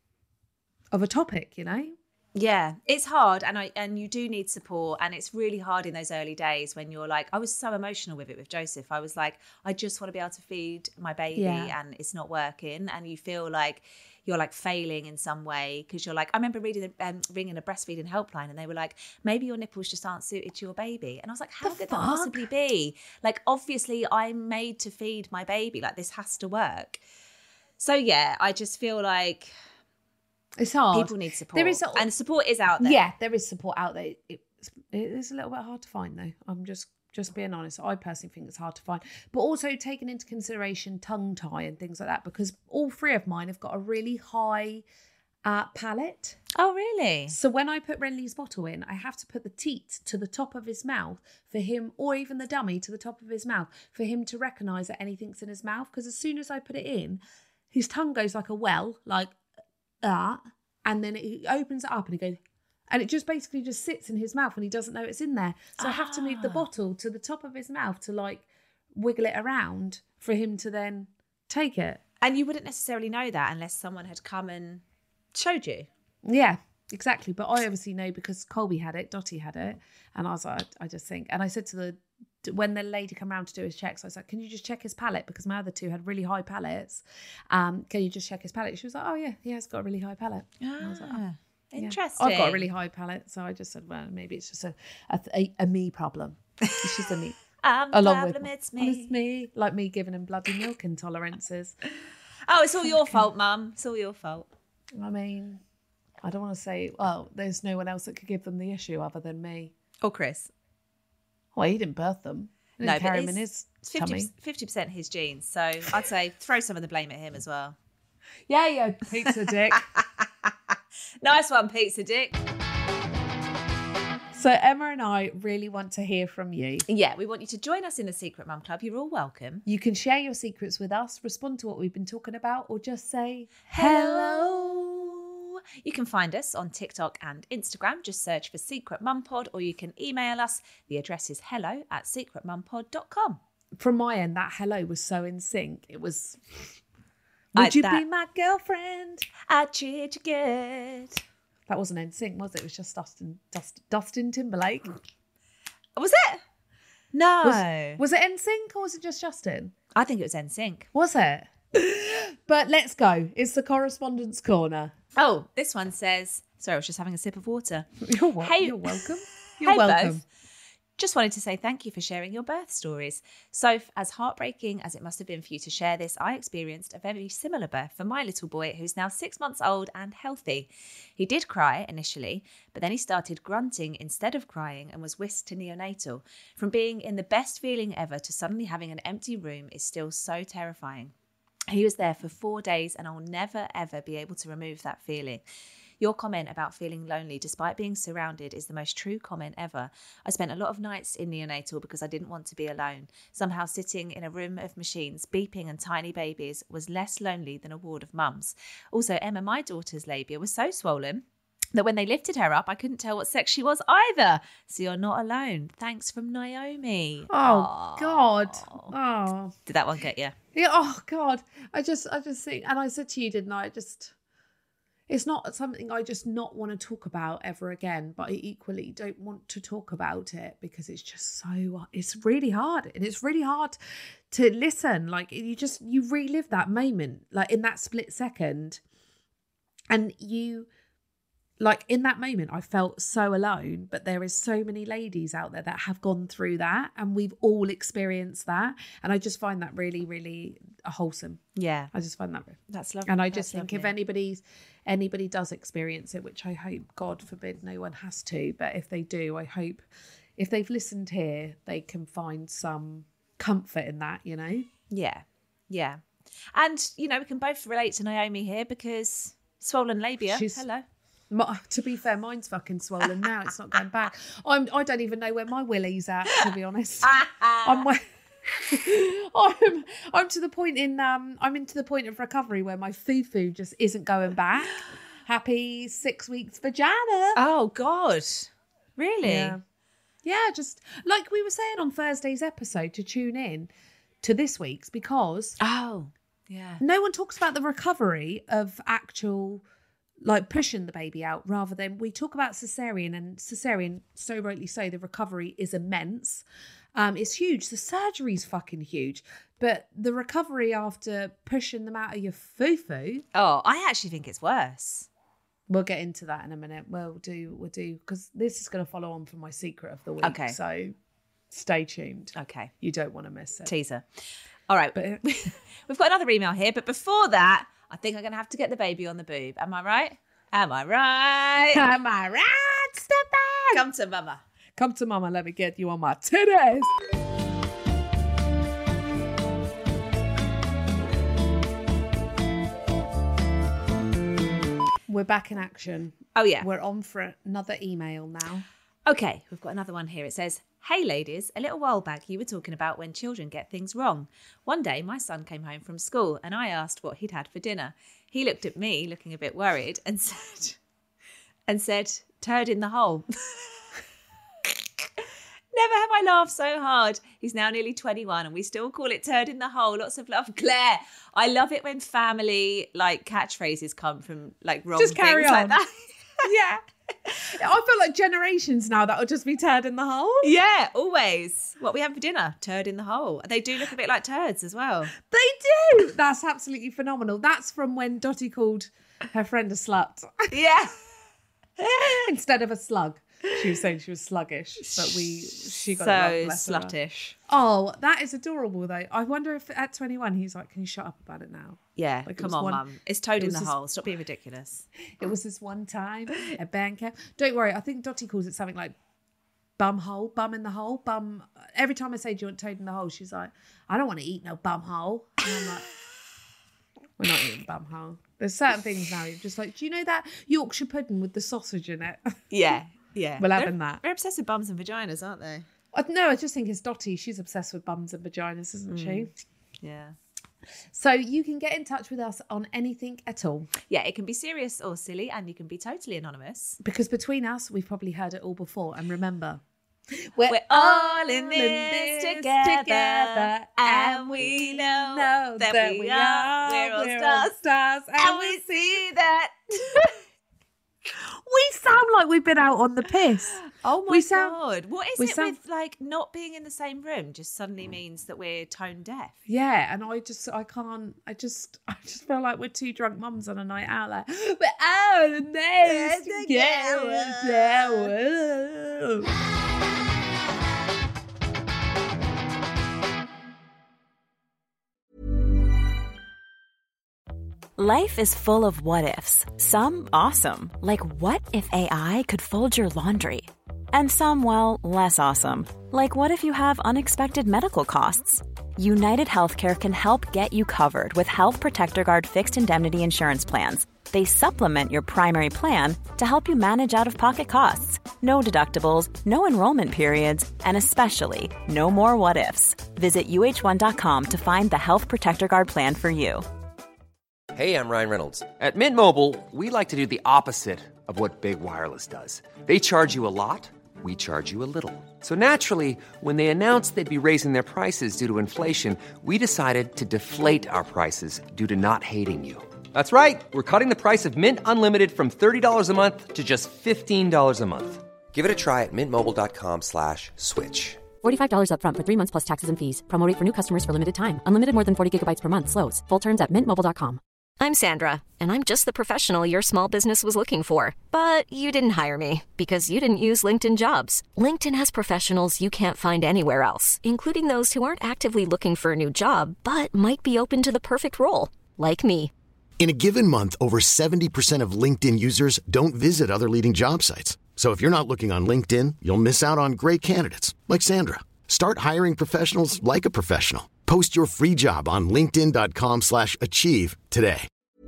E: of a topic, you know?
F: Yeah, it's hard, and I and you do need support, and it's really hard in those early days when you're like, I was so emotional with it with Joseph. I was like, I just want to be able to feed my baby,
E: Yeah.
F: and it's not working, and you feel like you're like failing in some way because you're like, I remember reading um, ringing a breastfeeding helpline, and they were like, maybe your nipples just aren't suited to your baby, and I was like, how
E: The
F: could
E: fuck?
F: that possibly be? Like, obviously, I'm made to feed my baby. Like, this has to work. So yeah, I just feel like.
E: It's hard.
F: People need support.
E: There is a-
F: and support is out there.
E: Yeah, there is support out there. It, it is a little bit hard to find, though. I'm just just being honest. I personally think it's hard to find. But also taking into consideration tongue tie and things like that, because all three of mine have got a really high uh, palate.
F: Oh, really?
E: So when I put Renly's bottle in, I have to put the teat to the top of his mouth for him, or even the dummy to the top of his mouth, for him to recognise that anything's in his mouth. Because as soon as I put it in, his tongue goes like a well, like... that, and then it opens it up and he goes, and it just basically just sits in his mouth and he doesn't know it's in there. So ah. I have to move the bottle to the top of his mouth to like wiggle it around for him to then take it.
F: And you wouldn't necessarily know that unless someone had come and showed you.
E: Yeah, exactly. But I obviously know because Colby had it, Dottie had it, and I was like, I just think, and I said to the when the lady came around to do his checks, I was like, can you just check his palate? Because my other two had really high palates. Um, can you just check his palate? She was like, oh yeah, yeah, it's got a really high palate.
F: Ah,
E: I was like, oh,
F: interesting.
E: yeah. I've got a really high palate, so I just said, well, maybe it's just a a, a, a me problem. It's just a me.
F: I'm the
E: Along
F: problem,
E: with,
F: it's me.
E: It's me. Like me giving him bloody milk intolerances.
F: Oh, it's all your fault, Mum. It's all your fault.
E: I mean, I don't want to say, well, there's no one else that could give them the issue other than me.
F: Or Chris.
E: Well, he didn't birth them. He didn't
F: No,
E: carry
F: but
E: him in his
F: it's fifty,
E: tummy.
F: fifty percent his genes. So I'd say throw some of the blame at him as well.
E: Yeah, yeah, pizza dick.
F: Nice one, Pizza Dick.
E: So Emma and I really want to hear from you.
F: Yeah, we want you to join us in the Secret Mum Club. You're all welcome.
E: You can share your secrets with us, respond to what we've been talking about, or just say hello.
F: You can find us on TikTok and Instagram. Just search for Secret Mum Pod, or you can email us. The address is hello at secret mum pod dot com.
E: From my end, that hello was so in sync. It was, would
F: I,
E: you
F: that,
E: be my girlfriend?
F: I treat you good.
E: That wasn't in sync, was it? It was just Dustin, Dust, Dustin Timberlake.
F: Was it? No.
E: Was, was it in sync or was it just Justin?
F: I think it was N Sync.
E: Was it? But let's go. It's the correspondence corner.
F: Oh, this one says, sorry, I was just having a sip of water.
E: You're, wel-
F: Hey-
E: you're welcome. You're
F: Hey
E: welcome.
F: both. Just wanted to say thank you for sharing your birth stories. So, as heartbreaking as it must have been for you to share this, I experienced a very similar birth for my little boy, who's now six months old and healthy. He did cry initially, but then he started grunting instead of crying and was whisked to neonatal. From being in the best feeling ever to suddenly having an empty room is still so terrifying. He was there for four days and I'll never, ever be able to remove that feeling. Your comment about feeling lonely despite being surrounded is the most true comment ever. I spent a lot of nights in neonatal because I didn't want to be alone. Somehow sitting in a room of machines, beeping and tiny babies was less lonely than a ward of mums. Also, Emma, my daughter's labia was so swollen that when they lifted her up, I couldn't tell what sex she was either. So you're not alone. Thanks from Naomi.
E: Oh, Aww. God. Oh.
F: Did that one get you?
E: Yeah. Oh, God. I just, I just think, and I said to you, didn't I? I just... It's not something I just not want to talk about ever again, but I equally don't want to talk about it because it's just so, it's really hard. And it's really hard to listen. Like you just, you relive that moment, like in that split second. And you, like in that moment, I felt so alone, but there is so many ladies out there that have gone through that and we've all experienced that. And I just find that really, really wholesome.
F: Yeah.
E: I just find that.
F: That's lovely.
E: And I just
F: That's
E: think
F: lovely.
E: if anybody's, anybody does experience it, which I hope, God forbid, no one has to, but if they do, I hope if they've listened here, they can find some comfort in that, you know?
F: Yeah. Yeah. And, you know, we can both relate to Naomi here because swollen labia.
E: She's,
F: Hello.
E: My, to be fair, mine's fucking swollen now. It's not going back. I'm, I don't even know where my willy's at, to be honest. I'm, I'm, I'm to the point in, um, I'm into the point of recovery where my foo-foo just isn't going back. Happy six weeks vagina.
F: Oh, God. Really?
E: Yeah. Yeah, just like we were saying on Thursday's episode to tune in to this week's because
F: Oh, yeah.
E: no one talks about the recovery of actual... like pushing the baby out rather than we talk about cesarean and cesarean, so rightly so, the recovery is immense. Um, it's huge. The surgery's fucking huge. But the recovery after pushing them out of your foo-foo.
F: Oh, I actually think it's worse.
E: We'll get into that in a minute. We'll do, we'll do, because this is going to follow on from my secret of the week.
F: Okay.
E: So stay tuned.
F: Okay.
E: You don't want to miss it.
F: Teaser. All right.
E: But
F: we've got another email here, but before that, I think I'm going to have to get the baby on the boob. Am I right? Am I right?
E: Am I right? Step back.
F: Come to mama.
E: Come to mama. Let me get you on my titties. We're back in action.
F: Oh, yeah.
E: We're on for another email now.
F: Okay, we've got another one here. It says, "Hey ladies, a little while back you were talking about when children get things wrong. One day my son came home from school and I asked what he'd had for dinner. He looked at me looking a bit worried and said, and said, turd in the hole." Never have I laughed so hard. He's now nearly twenty-one and we still call it turd in the hole. Lots of love, Claire. I love it when family like catchphrases come from like wrong
E: Just carry
F: things
E: on.
F: like that.
E: Yeah. I feel like generations now that'll just be turd in the hole.
F: Yeah, always. What we have for dinner, turd in the hole. They do look a bit like turds as well.
E: They do. That's absolutely phenomenal. That's from when Dottie called her friend a slut.
F: Yeah.
E: Instead of a slug. She was saying she was sluggish, but we she got
F: so
E: it wrong, bless her.
F: sluttish.
E: Oh, that is adorable though. I wonder if at twenty-one he's like, "Can you shut up about it now?"
F: Yeah,
E: Like, it
F: come
E: was
F: on,
E: one-
F: mum. It's toad
E: it
F: in
E: was
F: the
E: just-
F: hole. Stop being ridiculous.
E: It was this one time at band camp. Don't worry, I think Dottie calls it something like bum hole, bum in the hole, bum. Every time I say, "Do you want toad in the hole?" she's like, "I don't want to eat no bum hole." And I'm like, "We're not eating bum hole." There's certain things now. You're just like, "Do you know that Yorkshire pudding with the sausage in it?"
F: Yeah, yeah.
E: We're
F: They're-
E: having that.
F: They're obsessed with bums and vaginas, aren't they?
E: I, no, I just think it's Dottie. She's obsessed with bums and vaginas, isn't she?
F: Yeah.
E: So you can get in touch with us on anything at all.
F: Yeah, it can be serious or silly and you can be totally anonymous.
E: Because between us, we've probably heard it all before. And remember, we're,
F: We're all in this together, and we know that we are. We're all stars,
E: stars
F: and we see that.
E: We sound like we've been out on the piss.
F: Oh my
E: We sound-
F: God. What is
E: we
F: it
E: sound-
F: with like not being in the same room just suddenly means that we're tone deaf?
E: Yeah, and I just, I can't, I just, I just feel like we're two drunk mums on a night out. Like, we're out on this together.
G: Life is full of what ifs. Some awesome, like what if A I could fold your laundry? And some, well, less awesome. Like what if you have unexpected medical costs? United Healthcare can help get you covered with Health Protector Guard fixed indemnity insurance plans. They supplement your primary plan to help you manage out-of-pocket costs. No deductibles, no enrollment periods, and especially no more what-ifs. Visit U H one dot com to find the Health Protector Guard plan for you.
B: Hey, I'm Ryan Reynolds. At Mint Mobile, we like to do the opposite of what Big Wireless does. They charge you a lot, we charge you a little. So naturally, when they announced they'd be raising their prices due to inflation, we decided to deflate our prices due to not hating you. That's right. We're cutting the price of Mint Unlimited from thirty dollars a month to just fifteen dollars a month. Give it a try at mintmobile.com slash switch.
D: forty-five dollars up front for three months plus taxes and fees. Promo rate for new customers for limited time. Unlimited more than forty gigabytes per month. Slows full terms at mint mobile dot com.
H: I'm Sandra, and I'm just the professional your small business was looking for. But you didn't hire me because you didn't use LinkedIn Jobs. LinkedIn has professionals you can't find anywhere else, including those who aren't actively looking for a new job, but might be open to the perfect role, like me.
A: In a given month, over seventy percent of LinkedIn users don't visit other leading job sites. So if you're not looking on LinkedIn, you'll miss out on great candidates like Sandra. Start hiring professionals like a professional. Post your free job on linkedin.com slash achieve today.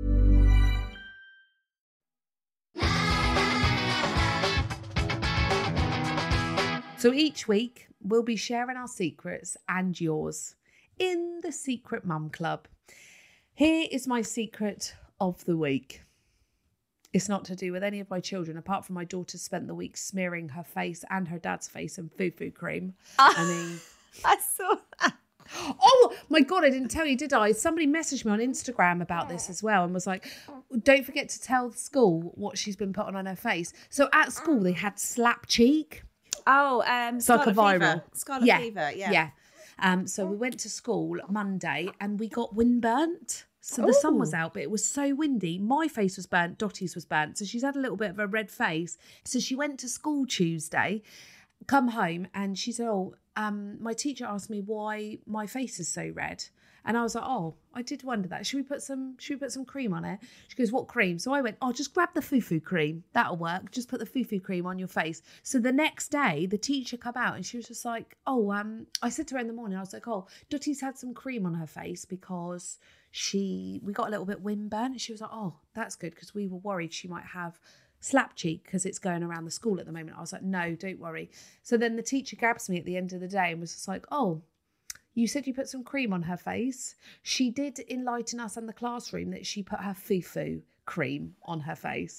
E: So each week, we'll be sharing our secrets and yours in the Secret Mum Club. Here is my secret of the week. It's not to do with any of my children, apart from my daughter spent the week smearing her face and her dad's face in foo-foo cream.
F: Uh,
E: I mean...
F: I saw that.
E: Oh my God, I didn't tell you, did I? Somebody messaged me on Instagram about this as well and was like, don't forget to tell the school what she's been putting on her face. So at school, they had slap cheek.
F: Oh, um,
E: It's like
F: Scarlet
E: a viral.
F: Fever. Scarlet
E: yeah.
F: Fever, yeah.
E: Yeah. Um, so we went to school Monday and we got windburnt. So the sun was out, but it was so windy. My face was burnt, Dottie's was burnt. So she's had a little bit of a red face. So she went to school Tuesday, come home, and she said, oh, um, my teacher asked me why my face is so red. And I was like, oh, I did wonder that. Should we put some should we put some cream on it? She goes, what cream? So I went, oh, just grab the foo-foo cream. That'll work. Just put the foo-foo cream on your face. So the next day, the teacher come out and she was just like, oh, um, I said to her in the morning, I was like, oh, Dottie's had some cream on her face because she we got a little bit windburn. And she was like, oh, that's good, because we were worried she might have slap cheek because it's going around the school at the moment. I was like, no, don't worry. So then the teacher grabs me at the end of the day and was just like, oh, you said you put some cream on her face. She did enlighten us in the classroom that she put her foo-foo cream on her face.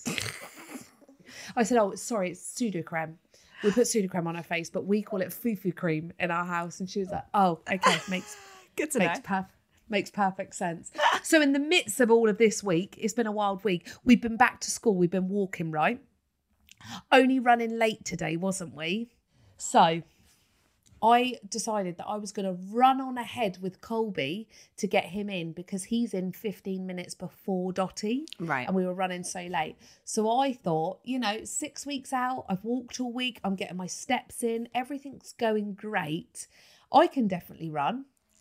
E: I said, oh, sorry, it's pseudocreme. We put pseudocreme on her face, but we call it foo-foo cream in our house. And she was like, oh, okay, makes,
F: Good to
E: makes,
F: know.
E: perf- makes perfect sense. So in the midst of all of this week, it's been a wild week. We've been back to school. We've been walking, right? Only running late today, wasn't we? So I decided that I was going to run on ahead with Colby to get him in because he's in fifteen minutes before Dottie.
F: Right.
E: And we were running so late. So I thought, you know, six weeks out, I've walked all week, I'm getting my steps in, everything's going great. I can definitely run.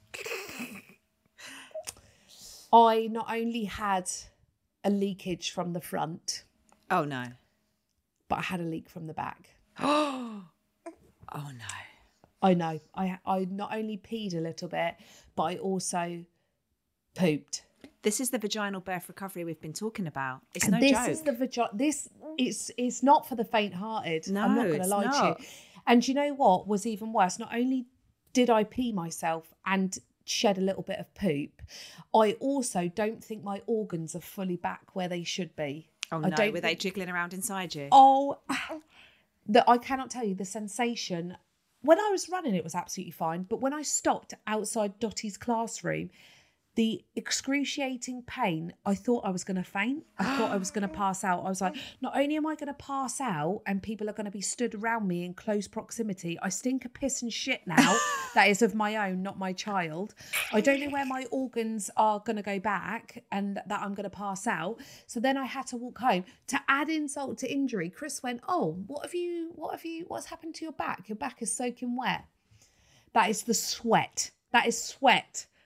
E: I not only had a leakage from the front,
F: Oh, no.
E: but I had a leak from the back.
F: Oh, no.
E: I know. I I not only peed a little bit, but I also pooped.
F: This is the vaginal birth recovery we've been talking about. It's
E: And
F: no
E: this
F: joke.
E: is the vagina. This it's it's not for the faint-hearted.
F: No,
E: I'm not going to
F: it's
E: lie
F: not.
E: to you. And you know what was even worse? Not only did I pee myself and shed a little bit of poop, I also don't think my organs are fully back where they should be.
F: Oh,
E: I
F: no.
E: don't
F: Were they
E: think-
F: jiggling around inside you?
E: Oh, that I cannot tell you the sensation. When I was running, it was absolutely fine. But when I stopped outside Dottie's classroom, the excruciating pain, I thought I was going to faint. I thought I was going to pass out. I was like, not only am I going to pass out and people are going to be stood around me in close proximity, I stink of piss and shit now. That is of my own, not my child. I don't know where my organs are going to go back and that I'm going to pass out. So then I had to walk home. To add insult to injury, Chris went, oh, what have you, what have you, what's happened to your back? Your back is soaking wet. That is the sweat. That is sweat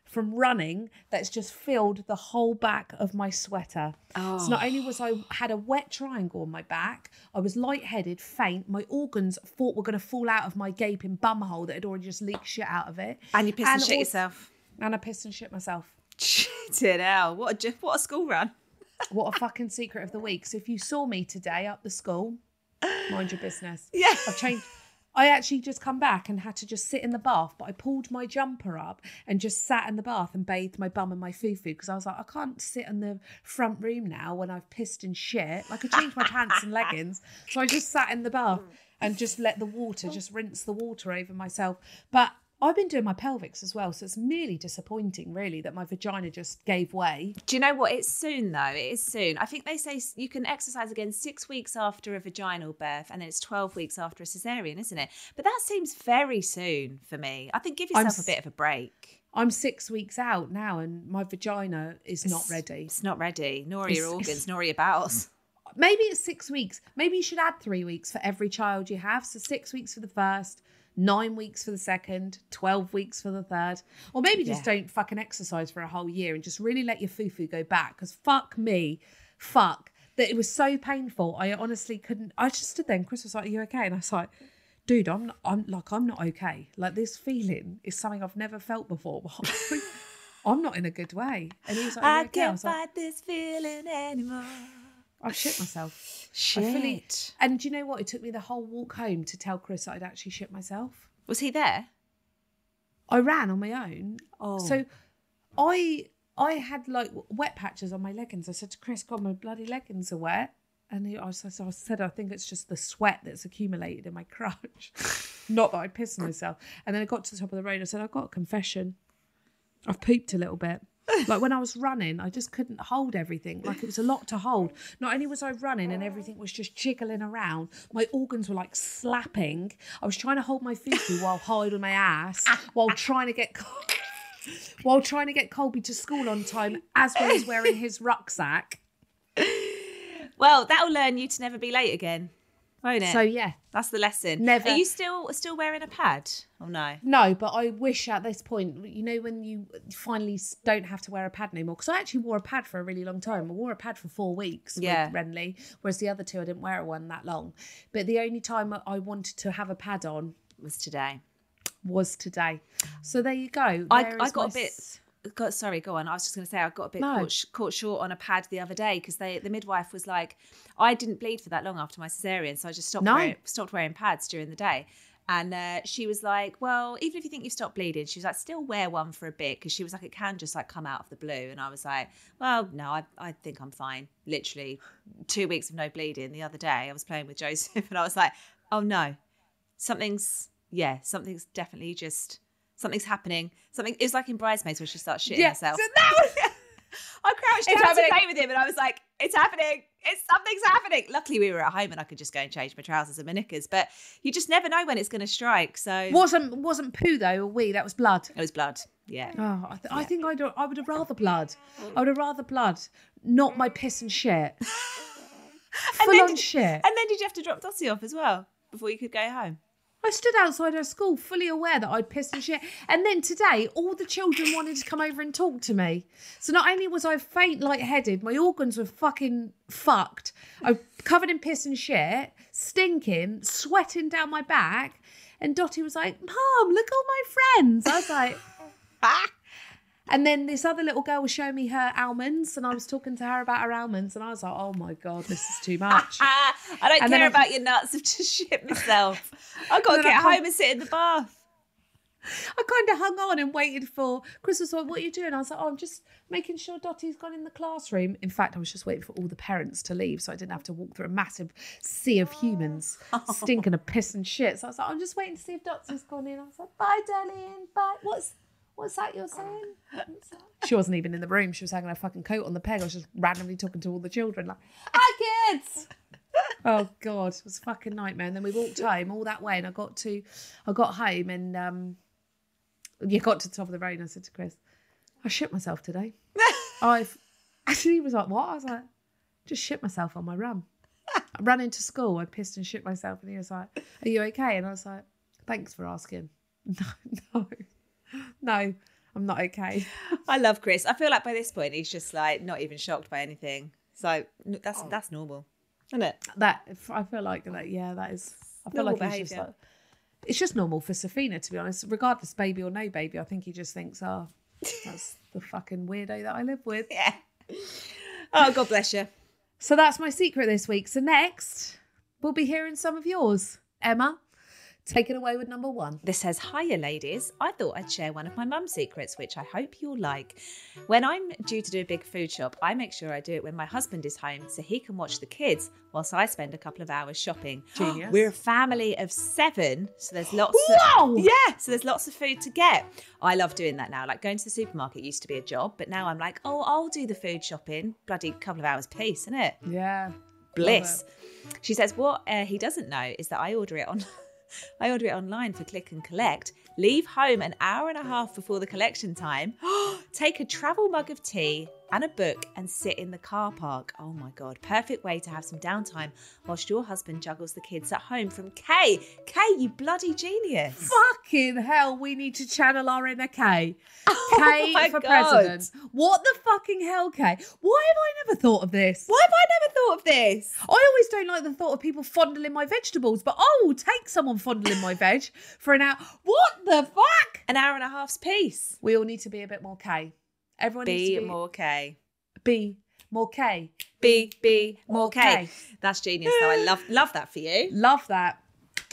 E: from running that's just filled the whole back of my sweater. Oh. So not only was I had a wet triangle on my back, I was lightheaded, faint. My organs thought were going to fall out of my gaping bum hole that had already just leaked shit out of it.
F: And you pissed and, and shit
E: all,
F: yourself.
E: And I pissed and shit myself.
F: Shit hell. What a, what a school run.
E: What a fucking secret of the week. So if you saw me today up the school, mind your business.
F: Yeah.
E: I've changed. I actually just come back and had to just sit in the bath, but I pulled my jumper up and just sat in the bath and bathed my bum and my foo-foo because I was like, I can't sit in the front room now when I've pissed and shit. Like I changed my pants and leggings. So I just sat in the bath and just let the water, just rinse the water over myself. But I've been doing my pelvics as well, so it's merely disappointing, really, that my vagina just gave way.
F: Do you know what? It's soon, though. It is soon. I think they say you can exercise again six weeks after a vaginal birth, and then it's twelve weeks after a cesarean, isn't it? But that seems very soon for me. I think give yourself I'm, a bit of a break.
E: I'm six weeks out now, and my vagina is
F: it's,
E: not ready.
F: It's not ready. Nor are your it's, organs, nor are your bowels.
E: Maybe it's six weeks. Maybe you should add three weeks for every child you have. So six weeks for the first, nine weeks for the second, twelve weeks for the third. Or maybe just yeah. don't fucking exercise for a whole year and just really let your foo-foo go back. Because fuck me, fuck, that it was so painful. I honestly couldn't, I just stood there and Chris was like, are you okay? And I was like, dude, I'm not, I'm like, I'm not okay. Like this feeling is something I've never felt before. I'm not in a good way. And he was like,
F: I
E: okay?
F: can't
E: I was like,
F: fight this feeling anymore.
E: I shit myself.
F: Shit.
E: I fully, and do you know what? It took me the whole walk home to tell Chris that I'd actually shit myself.
F: Was he there?
E: I ran on my own.
F: Oh.
E: So I I had like wet patches on my leggings. I said to Chris, God, my bloody leggings are wet. And he, I, was, I said, I think it's just the sweat that's accumulated in my crotch. Not that I pissed myself. And then I got to the top of the road. I said, I've got a confession. I've pooped a little bit. Like when I was running, I just couldn't hold everything. Like it was a lot to hold. Not only was I running and everything was just jiggling around, my organs were like slapping. I was trying to hold my foo-foo while holding my ass, while trying to get while trying to get Colby to school on time, as well as wearing his rucksack.
F: Well, that'll learn you to never be late again, won't it?
E: So yeah,
F: that's the lesson.
E: Never.
F: Are you still still wearing a pad? Oh no.
E: No, but I wish at this point, you know, when you finally don't have to wear a pad anymore. Because I actually wore a pad for a really long time. I wore a pad for four weeks
F: yeah.
E: with Renly, whereas the other two I didn't wear one that long. But the only time I wanted to have a pad on
F: was today.
E: Was today. So there you go.
F: I, I got a bit. Got, sorry, go on. I was just going to say I got a bit no. caught, caught short on a pad the other day because they the midwife was like, I didn't bleed for that long after my cesarean, so I just stopped
E: no.
F: wearing, stopped wearing pads during the day. And uh, she was like, well, even if you think you've stopped bleeding, she was like, still wear one for a bit because she was like, it can just like come out of the blue. And I was like, well, no, I, I think I'm fine. Literally two weeks of no bleeding. The other day I was playing with Joseph and I was like, oh no, something's, yeah, something's definitely just... Something's happening. Something. It was like in Bridesmaids where she starts shitting
E: yeah.
F: herself.
E: So that was...
F: I crouched
E: it's
F: down
E: happening.
F: to play with him, and I was like, "It's happening! It's something's happening." Luckily, we were at home, and I could just go and change my trousers and my knickers. But you just never know when it's going to strike. So
E: wasn't wasn't poo though, or wee? That was blood.
F: It was blood. Yeah.
E: Oh, I, th-
F: yeah.
E: I think I'd I would have rather blood. I would have rather blood, not my piss and shit. Full on
F: did,
E: shit.
F: And then did you have to drop Dottie off as well before you could go home?
E: I stood outside her school fully aware that I'd pissed and shit. And then today, all the children wanted to come over and talk to me. So not only was I faint, lightheaded, my organs were fucking fucked. I was covered in piss and shit, stinking, sweating down my back. And Dottie was like, Mom, look at all my friends. I was like... And then this other little girl was showing me her almonds and I was talking to her about her almonds and I was like, oh my God, this is too much.
F: I don't
E: and
F: care
E: I,
F: about your nuts. I've just shit myself. I've got to get home and sit in the bath.
E: I kind of hung on and waited for Chris was like, what are you doing? I was like, oh, I'm just making sure Dottie's gone in the classroom. In fact, I was just waiting for all the parents to leave so I didn't have to walk through a massive sea of humans oh. stinking of piss and shit. So I was like, I'm just waiting to see if Dottie's gone in. I was like, bye, darling, bye. What's... What's that you're saying? She wasn't even in the room. She was hanging her fucking coat on the peg. I was just randomly talking to all the children like, hi kids. Oh God, it was a fucking nightmare. And then we walked home all that way and I got to, I got home and um, you got to the top of the road and I said to Chris, I shit myself today. I've, actually he was like, what? I was like, just shit myself on my run. I ran into school, I pissed and shit myself and he was like, are you okay? And I was like, thanks for asking. No, no. No, I'm I'm not okay.
F: I love Chris. I feel like by this point, he's just like not even shocked by anything. So that's, that's normal, isn't it?
E: That, I feel like that, yeah, that is, I feel
F: Normal
E: like he's just like, it's just normal for Safina, to be honest, regardless, baby or no baby. I think he just thinks, oh, that's the fucking weirdo that I live with.
F: Yeah. Oh, God bless you.
E: So that's my secret this week. So next, we'll be hearing some of yours. Emma, take it away with number one.
F: This says, hiya ladies. I thought I'd share one of my mum's secrets, which I hope you'll like. When I'm due to do a big food shop, I make sure I do it when my husband is home so he can watch the kids whilst I spend a couple of hours shopping.
E: Genius.
F: We're a family of seven, so there's lots
E: Whoa!
F: of yeah, so there's lots of food to get. I love doing that now. Like going to the supermarket used to be a job, but now I'm like, oh, I'll do the food shopping. Bloody couple of hours piece, isn't it?
E: Yeah.
F: Bliss. She says what uh, he doesn't know is that I order it on I order it online for click and collect, leave home an hour and a half before the collection time, take a travel mug of tea and a book and sit in the car park. Oh my God, perfect way to have some downtime whilst your husband juggles the kids at home. From Kay. Kay, you bloody genius.
E: Fucking hell, we need to channel our inner Kay.
F: Oh
E: Kay
F: my
E: for
F: God.
E: president. What the fucking hell, Kay? Why have I never thought of this?
F: Why have I never thought of this?
E: I always don't like the thought of people fondling my vegetables, but I will take someone fondling my veg for an hour. What the fuck?
F: An hour and a half's piece.
E: We all need to be a bit more Kay. Everyone needs
F: Be
E: to be
F: more K.
E: Be more Kay.
F: Be, be more
E: More
F: K.
E: K.
F: That's genius though. I love love that for you.
E: Love that.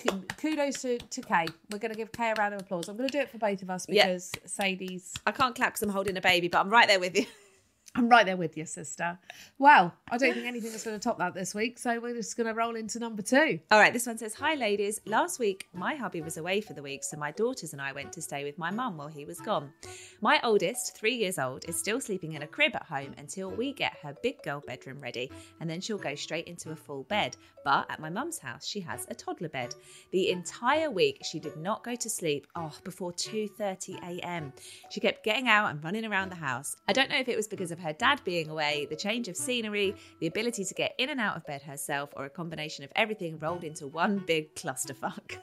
E: Kudos to, to Kay. We're going to give Kay a round of applause. I'm going to do it for both of us
F: Yeah.
E: because Sadie's...
F: I can't clap because I'm holding a baby, but I'm right there with you.
E: I'm right there with you, sister. Well, I don't think anything is going to top that this week, so we're just going to roll into number two.
F: All right, this one says, hi ladies. Last week, my hubby was away for the week, so my daughters and I went to stay with my mum while he was gone. My oldest, three years old, is still sleeping in a crib at home until we get her big girl bedroom ready, and then she'll go straight into a full bed. But at my mum's house, she has a toddler bed. The entire week, she did not go to sleep oh, before two thirty a.m. She kept getting out and running around the house. I don't know if it was because of her dad being away, the change of scenery, the ability to get in and out of bed herself, or a combination of everything rolled into one big clusterfuck.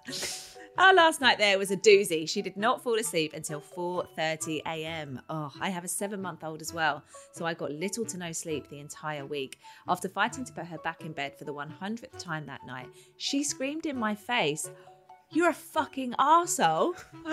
F: Our last night there was a doozy. She did not fall asleep until four thirty a.m. Oh, I have a seven-month-old as well, so I got little to no sleep the entire week. After fighting to put her back in bed for the one hundredth time that night, she screamed in my face, "You're a fucking arsehole."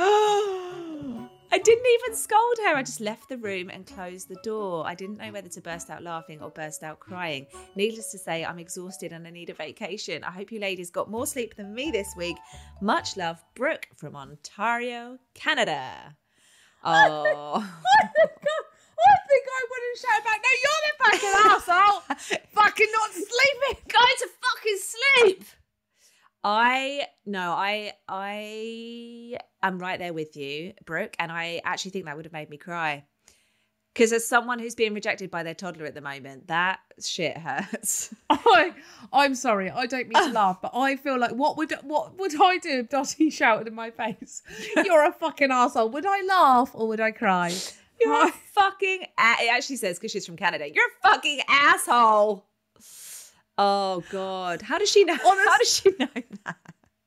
F: I didn't even scold her. I just left the room and closed the door. I didn't know whether to burst out laughing or burst out crying. Needless to say, I'm exhausted and I need a vacation. I hope you ladies got more sleep than me this week. Much love, Brooke from Ontario, Canada. Oh.
E: I think I would have shouted back, no, you're the fucking arsehole. Fucking not sleeping.
F: Go to fucking sleep. I no, I I am right there with you, Brooke, and I actually think that would have made me cry. Because as someone who's being rejected by their toddler at the moment, that shit hurts.
E: I, I'm sorry, I don't mean to laugh, but I feel like what would what would I do if Dottie shouted in my face, "You're a fucking arsehole"? Would I laugh or would I cry?
F: You're a fucking. A- it actually says because she's from Canada. You're a fucking asshole. Oh God! How does she know?
E: Honest-
F: How does she know that?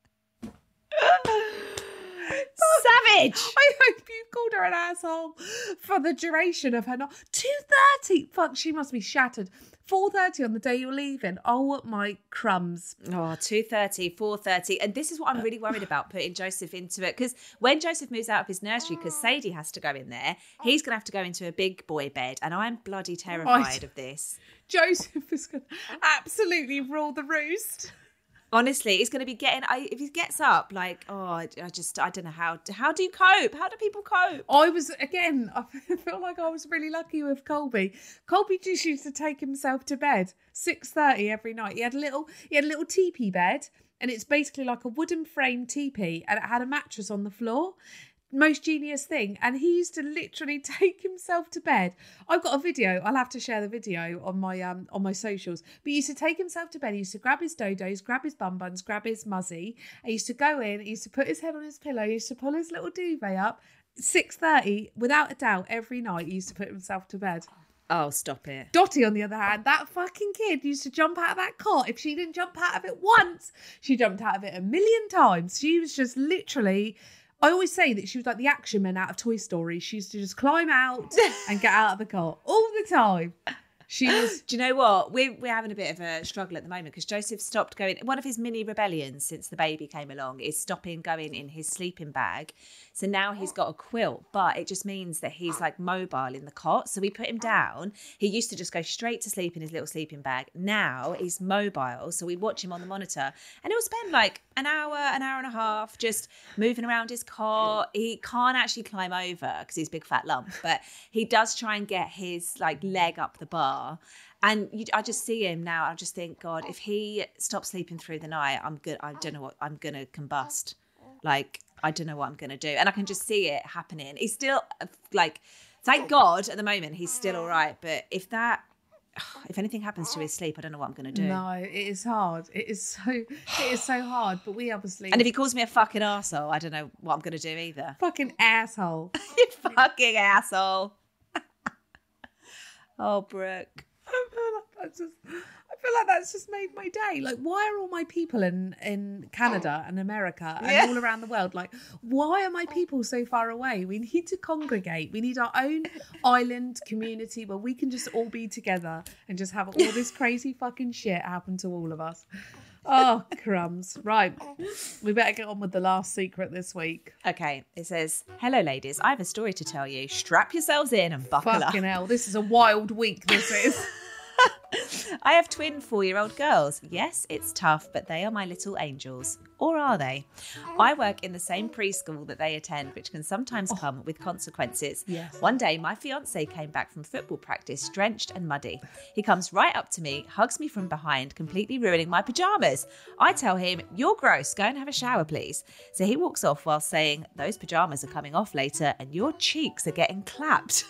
F: Savage!
E: I hope you called her an asshole for the duration of her not two thirty. Fuck, she must be shattered. four thirty on the day you're leaving. Oh my crumbs.
F: Oh, two thirty, four thirty. And this is what I'm really worried about, putting Joseph into it. Because when Joseph moves out of his nursery, because Sadie has to go in there, he's going to have to go into a big boy bed. And I'm bloody terrified
E: Right.
F: of this.
E: Joseph is going to absolutely rule the roost.
F: Honestly, he's going to be getting, I, if he gets up, like, oh, I, I just, I don't know how, how do you cope? How do people cope?
E: I was, again, I feel like I was really lucky with Colby. Colby just used to take himself to bed six thirty every night. He had a little, he had a little teepee bed, and it's basically like a wooden frame teepee, and it had a mattress on the floor. Most genius thing. And he used to literally take himself to bed. I've got a video. I'll have to share the video on my um on my socials. But he used to take himself to bed. He used to grab his dodos, grab his bum buns, grab his muzzy. He used to go in. He used to put his head on his pillow. He used to pull his little duvet up. six thirty, without a doubt, every night he used to put himself to bed.
F: Oh, stop it.
E: Dottie, on the other hand, that fucking kid used to jump out of that cot. If she didn't jump out of it once, she jumped out of it a million times. She was just literally I always say that she was like the action man out of Toy Story. She used to just climb out and get out of the car all the time. She was.
F: Do you know what? We're, we're having a bit of a struggle at the moment because Joseph stopped going. One of his mini rebellions since the baby came along is stopping going in his sleeping bag. So now he's got a quilt, but it just means that he's like mobile in the cot. So we put him down. He used to just go straight to sleep in his little sleeping bag. Now he's mobile. So we watch him on the monitor and he'll spend like an hour, an hour and a half just moving around his cot. He can't actually climb over because he's a big fat lump, but he does try and get his like leg up the bar. And you, I just see him now. I just think, God, if he stops sleeping through the night, I'm good. I don't know what I'm going to combust. Like, I don't know what I'm going to do. And I can just see it happening. He's still like, thank God at the moment, he's still all right. But if that, if anything happens to his sleep, I don't know what I'm going to do.
E: No, it is hard. It is so, it is so hard. But we obviously.
F: And if he calls me a fucking arsehole, I don't know what I'm going to do either.
E: Fucking asshole.
F: You fucking asshole. Oh, Brooke.
E: I feel like that's just, I feel like that's just made my day. Like, why are all my people in, in Canada and America and
F: Yeah.
E: all around the world, like, why are my people so far away? We need to congregate. We need our own island community where we can just all be together and just have all this crazy fucking shit happen to all of us. Oh, crumbs. Right. We better get on with the last secret this week.
F: Okay. It says, hello, ladies. I have a story to tell you. Strap yourselves in and buckle up.
E: Fucking hell. This is a wild week, this is.
F: I have twin four-year-old girls. Yes, it's tough, but they are my little angels. Or are they? I work in the same preschool that they attend, which can sometimes come with consequences.
E: Yes.
F: One day, my fiancé came back from football practice, drenched and muddy. He comes right up to me, hugs me from behind, completely ruining my pyjamas. I tell him, you're gross, go and have a shower, please. So he walks off while saying, those pyjamas are coming off later and your cheeks are getting clapped.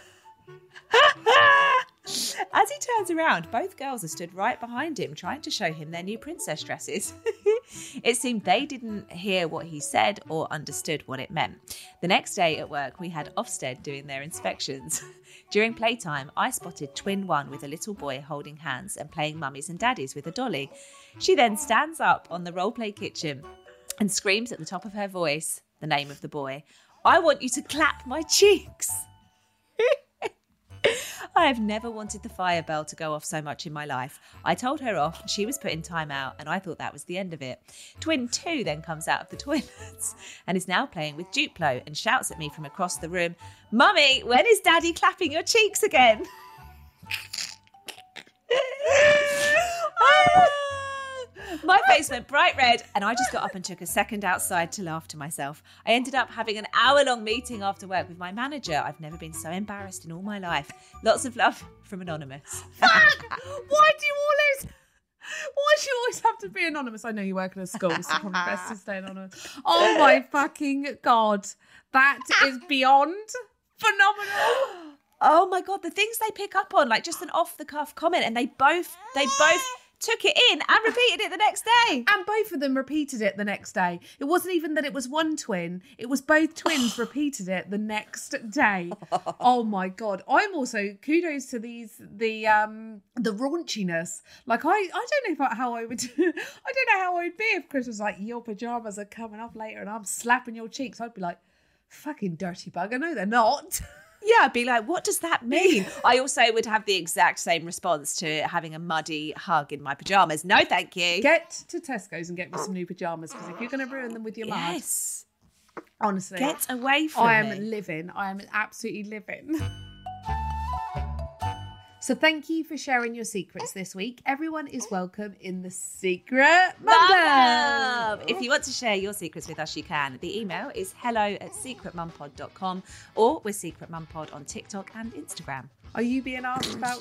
F: As he turns around, both girls are stood right behind him, trying to show him their new princess dresses. It seemed they didn't hear what he said or understood what it meant. The next day at work, we had Ofsted doing their inspections. During playtime, I spotted twin one with a little boy holding hands and playing mummies and daddies with a dolly. She then stands up on the roleplay kitchen and screams at the top of her voice the name of the boy. I want you to clap my cheeks. I have never wanted the fire bell to go off so much in my life. I told her off and she was put in timeout and I thought that was the end of it. Twin two then comes out of the toilets and is now playing with Duplo and shouts at me from across the room, Mummy, when is Daddy clapping your cheeks again? My face went bright red and I just got up and took a second outside to laugh to myself. I ended up having an hour-long meeting after work with my manager. I've never been so embarrassed in all my life. Lots of love from Anonymous.
E: Fuck! Why do you always... Why do you always have to be anonymous? I know you work in a school, so probably best to stay anonymous. Oh my fucking God. That is beyond phenomenal.
F: Oh my God, the things they pick up on, like just an off-the-cuff comment, and they both, they both... took it in and repeated it the next day.
E: And both of them repeated it the next day. It wasn't even that it was one twin. It was both twins repeated it the next day. Oh my God. I'm also, kudos to these, the um, the raunchiness. Like, I, I don't know how I would, I don't know how I would be if Chris was like, your pajamas are coming off later and I'm slapping your cheeks. I'd be like, fucking dirty bugger. No, they're not.
F: Yeah, I'd be like, what does that mean? I also would have the exact same response to having a muddy hug in my pyjamas. No, thank you.
E: Get to Tesco's and get me some new pyjamas, because if you're going to ruin them with your mud,
F: yes,
E: honestly,
F: get away from
E: I
F: me.
E: am living. I am absolutely living. So thank you for sharing your secrets this week. Everyone is welcome in the Secret Mum.
F: If you want to share your secrets with us, you can. The email is hello at secret mum pod dot com or we're Secret Mum Pod on TikTok and Instagram.
E: Are you being asked about...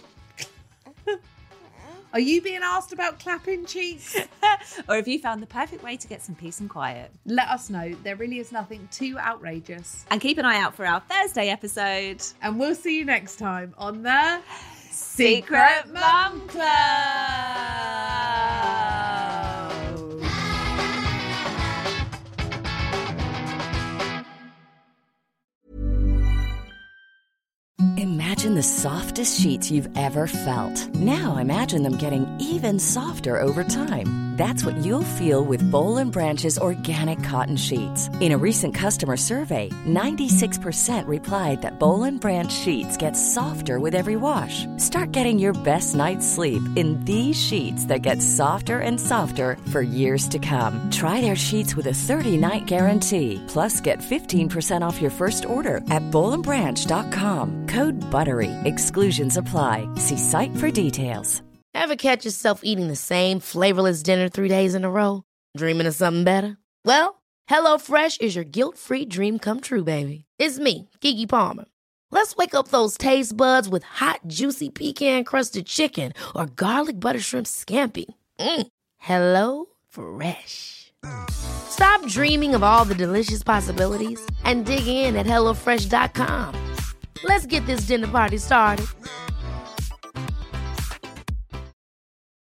E: Are you being asked about clapping cheeks?
F: Or have you found the perfect way to get some peace and quiet?
E: Let us know. There really is nothing too outrageous.
F: And keep an eye out for our Thursday episode.
E: And we'll see you next time on the...
F: Secret Mum Club.
I: Imagine the softest sheets you've ever felt. Now imagine them getting even softer over time. That's what you'll feel with Boll and Branch's organic cotton sheets. In a recent customer survey, ninety-six percent replied that Boll and Branch sheets get softer with every wash. Start getting your best night's sleep in these sheets that get softer and softer for years to come. Try their sheets with a thirty-night guarantee. Plus, get fifteen percent off your first order at boll and branch dot com. Code BUTTERY. Exclusions apply. See site for details.
J: Ever catch yourself eating the same flavorless dinner three days in a row? Dreaming of something better? Well, HelloFresh is your guilt-free dream come true, baby. It's me, Keke Palmer. Let's wake up those taste buds with hot, juicy pecan-crusted chicken or garlic butter shrimp scampi. Mm. Hello Fresh. Stop dreaming of all the delicious possibilities and dig in at hello fresh dot com. Let's get this dinner party started.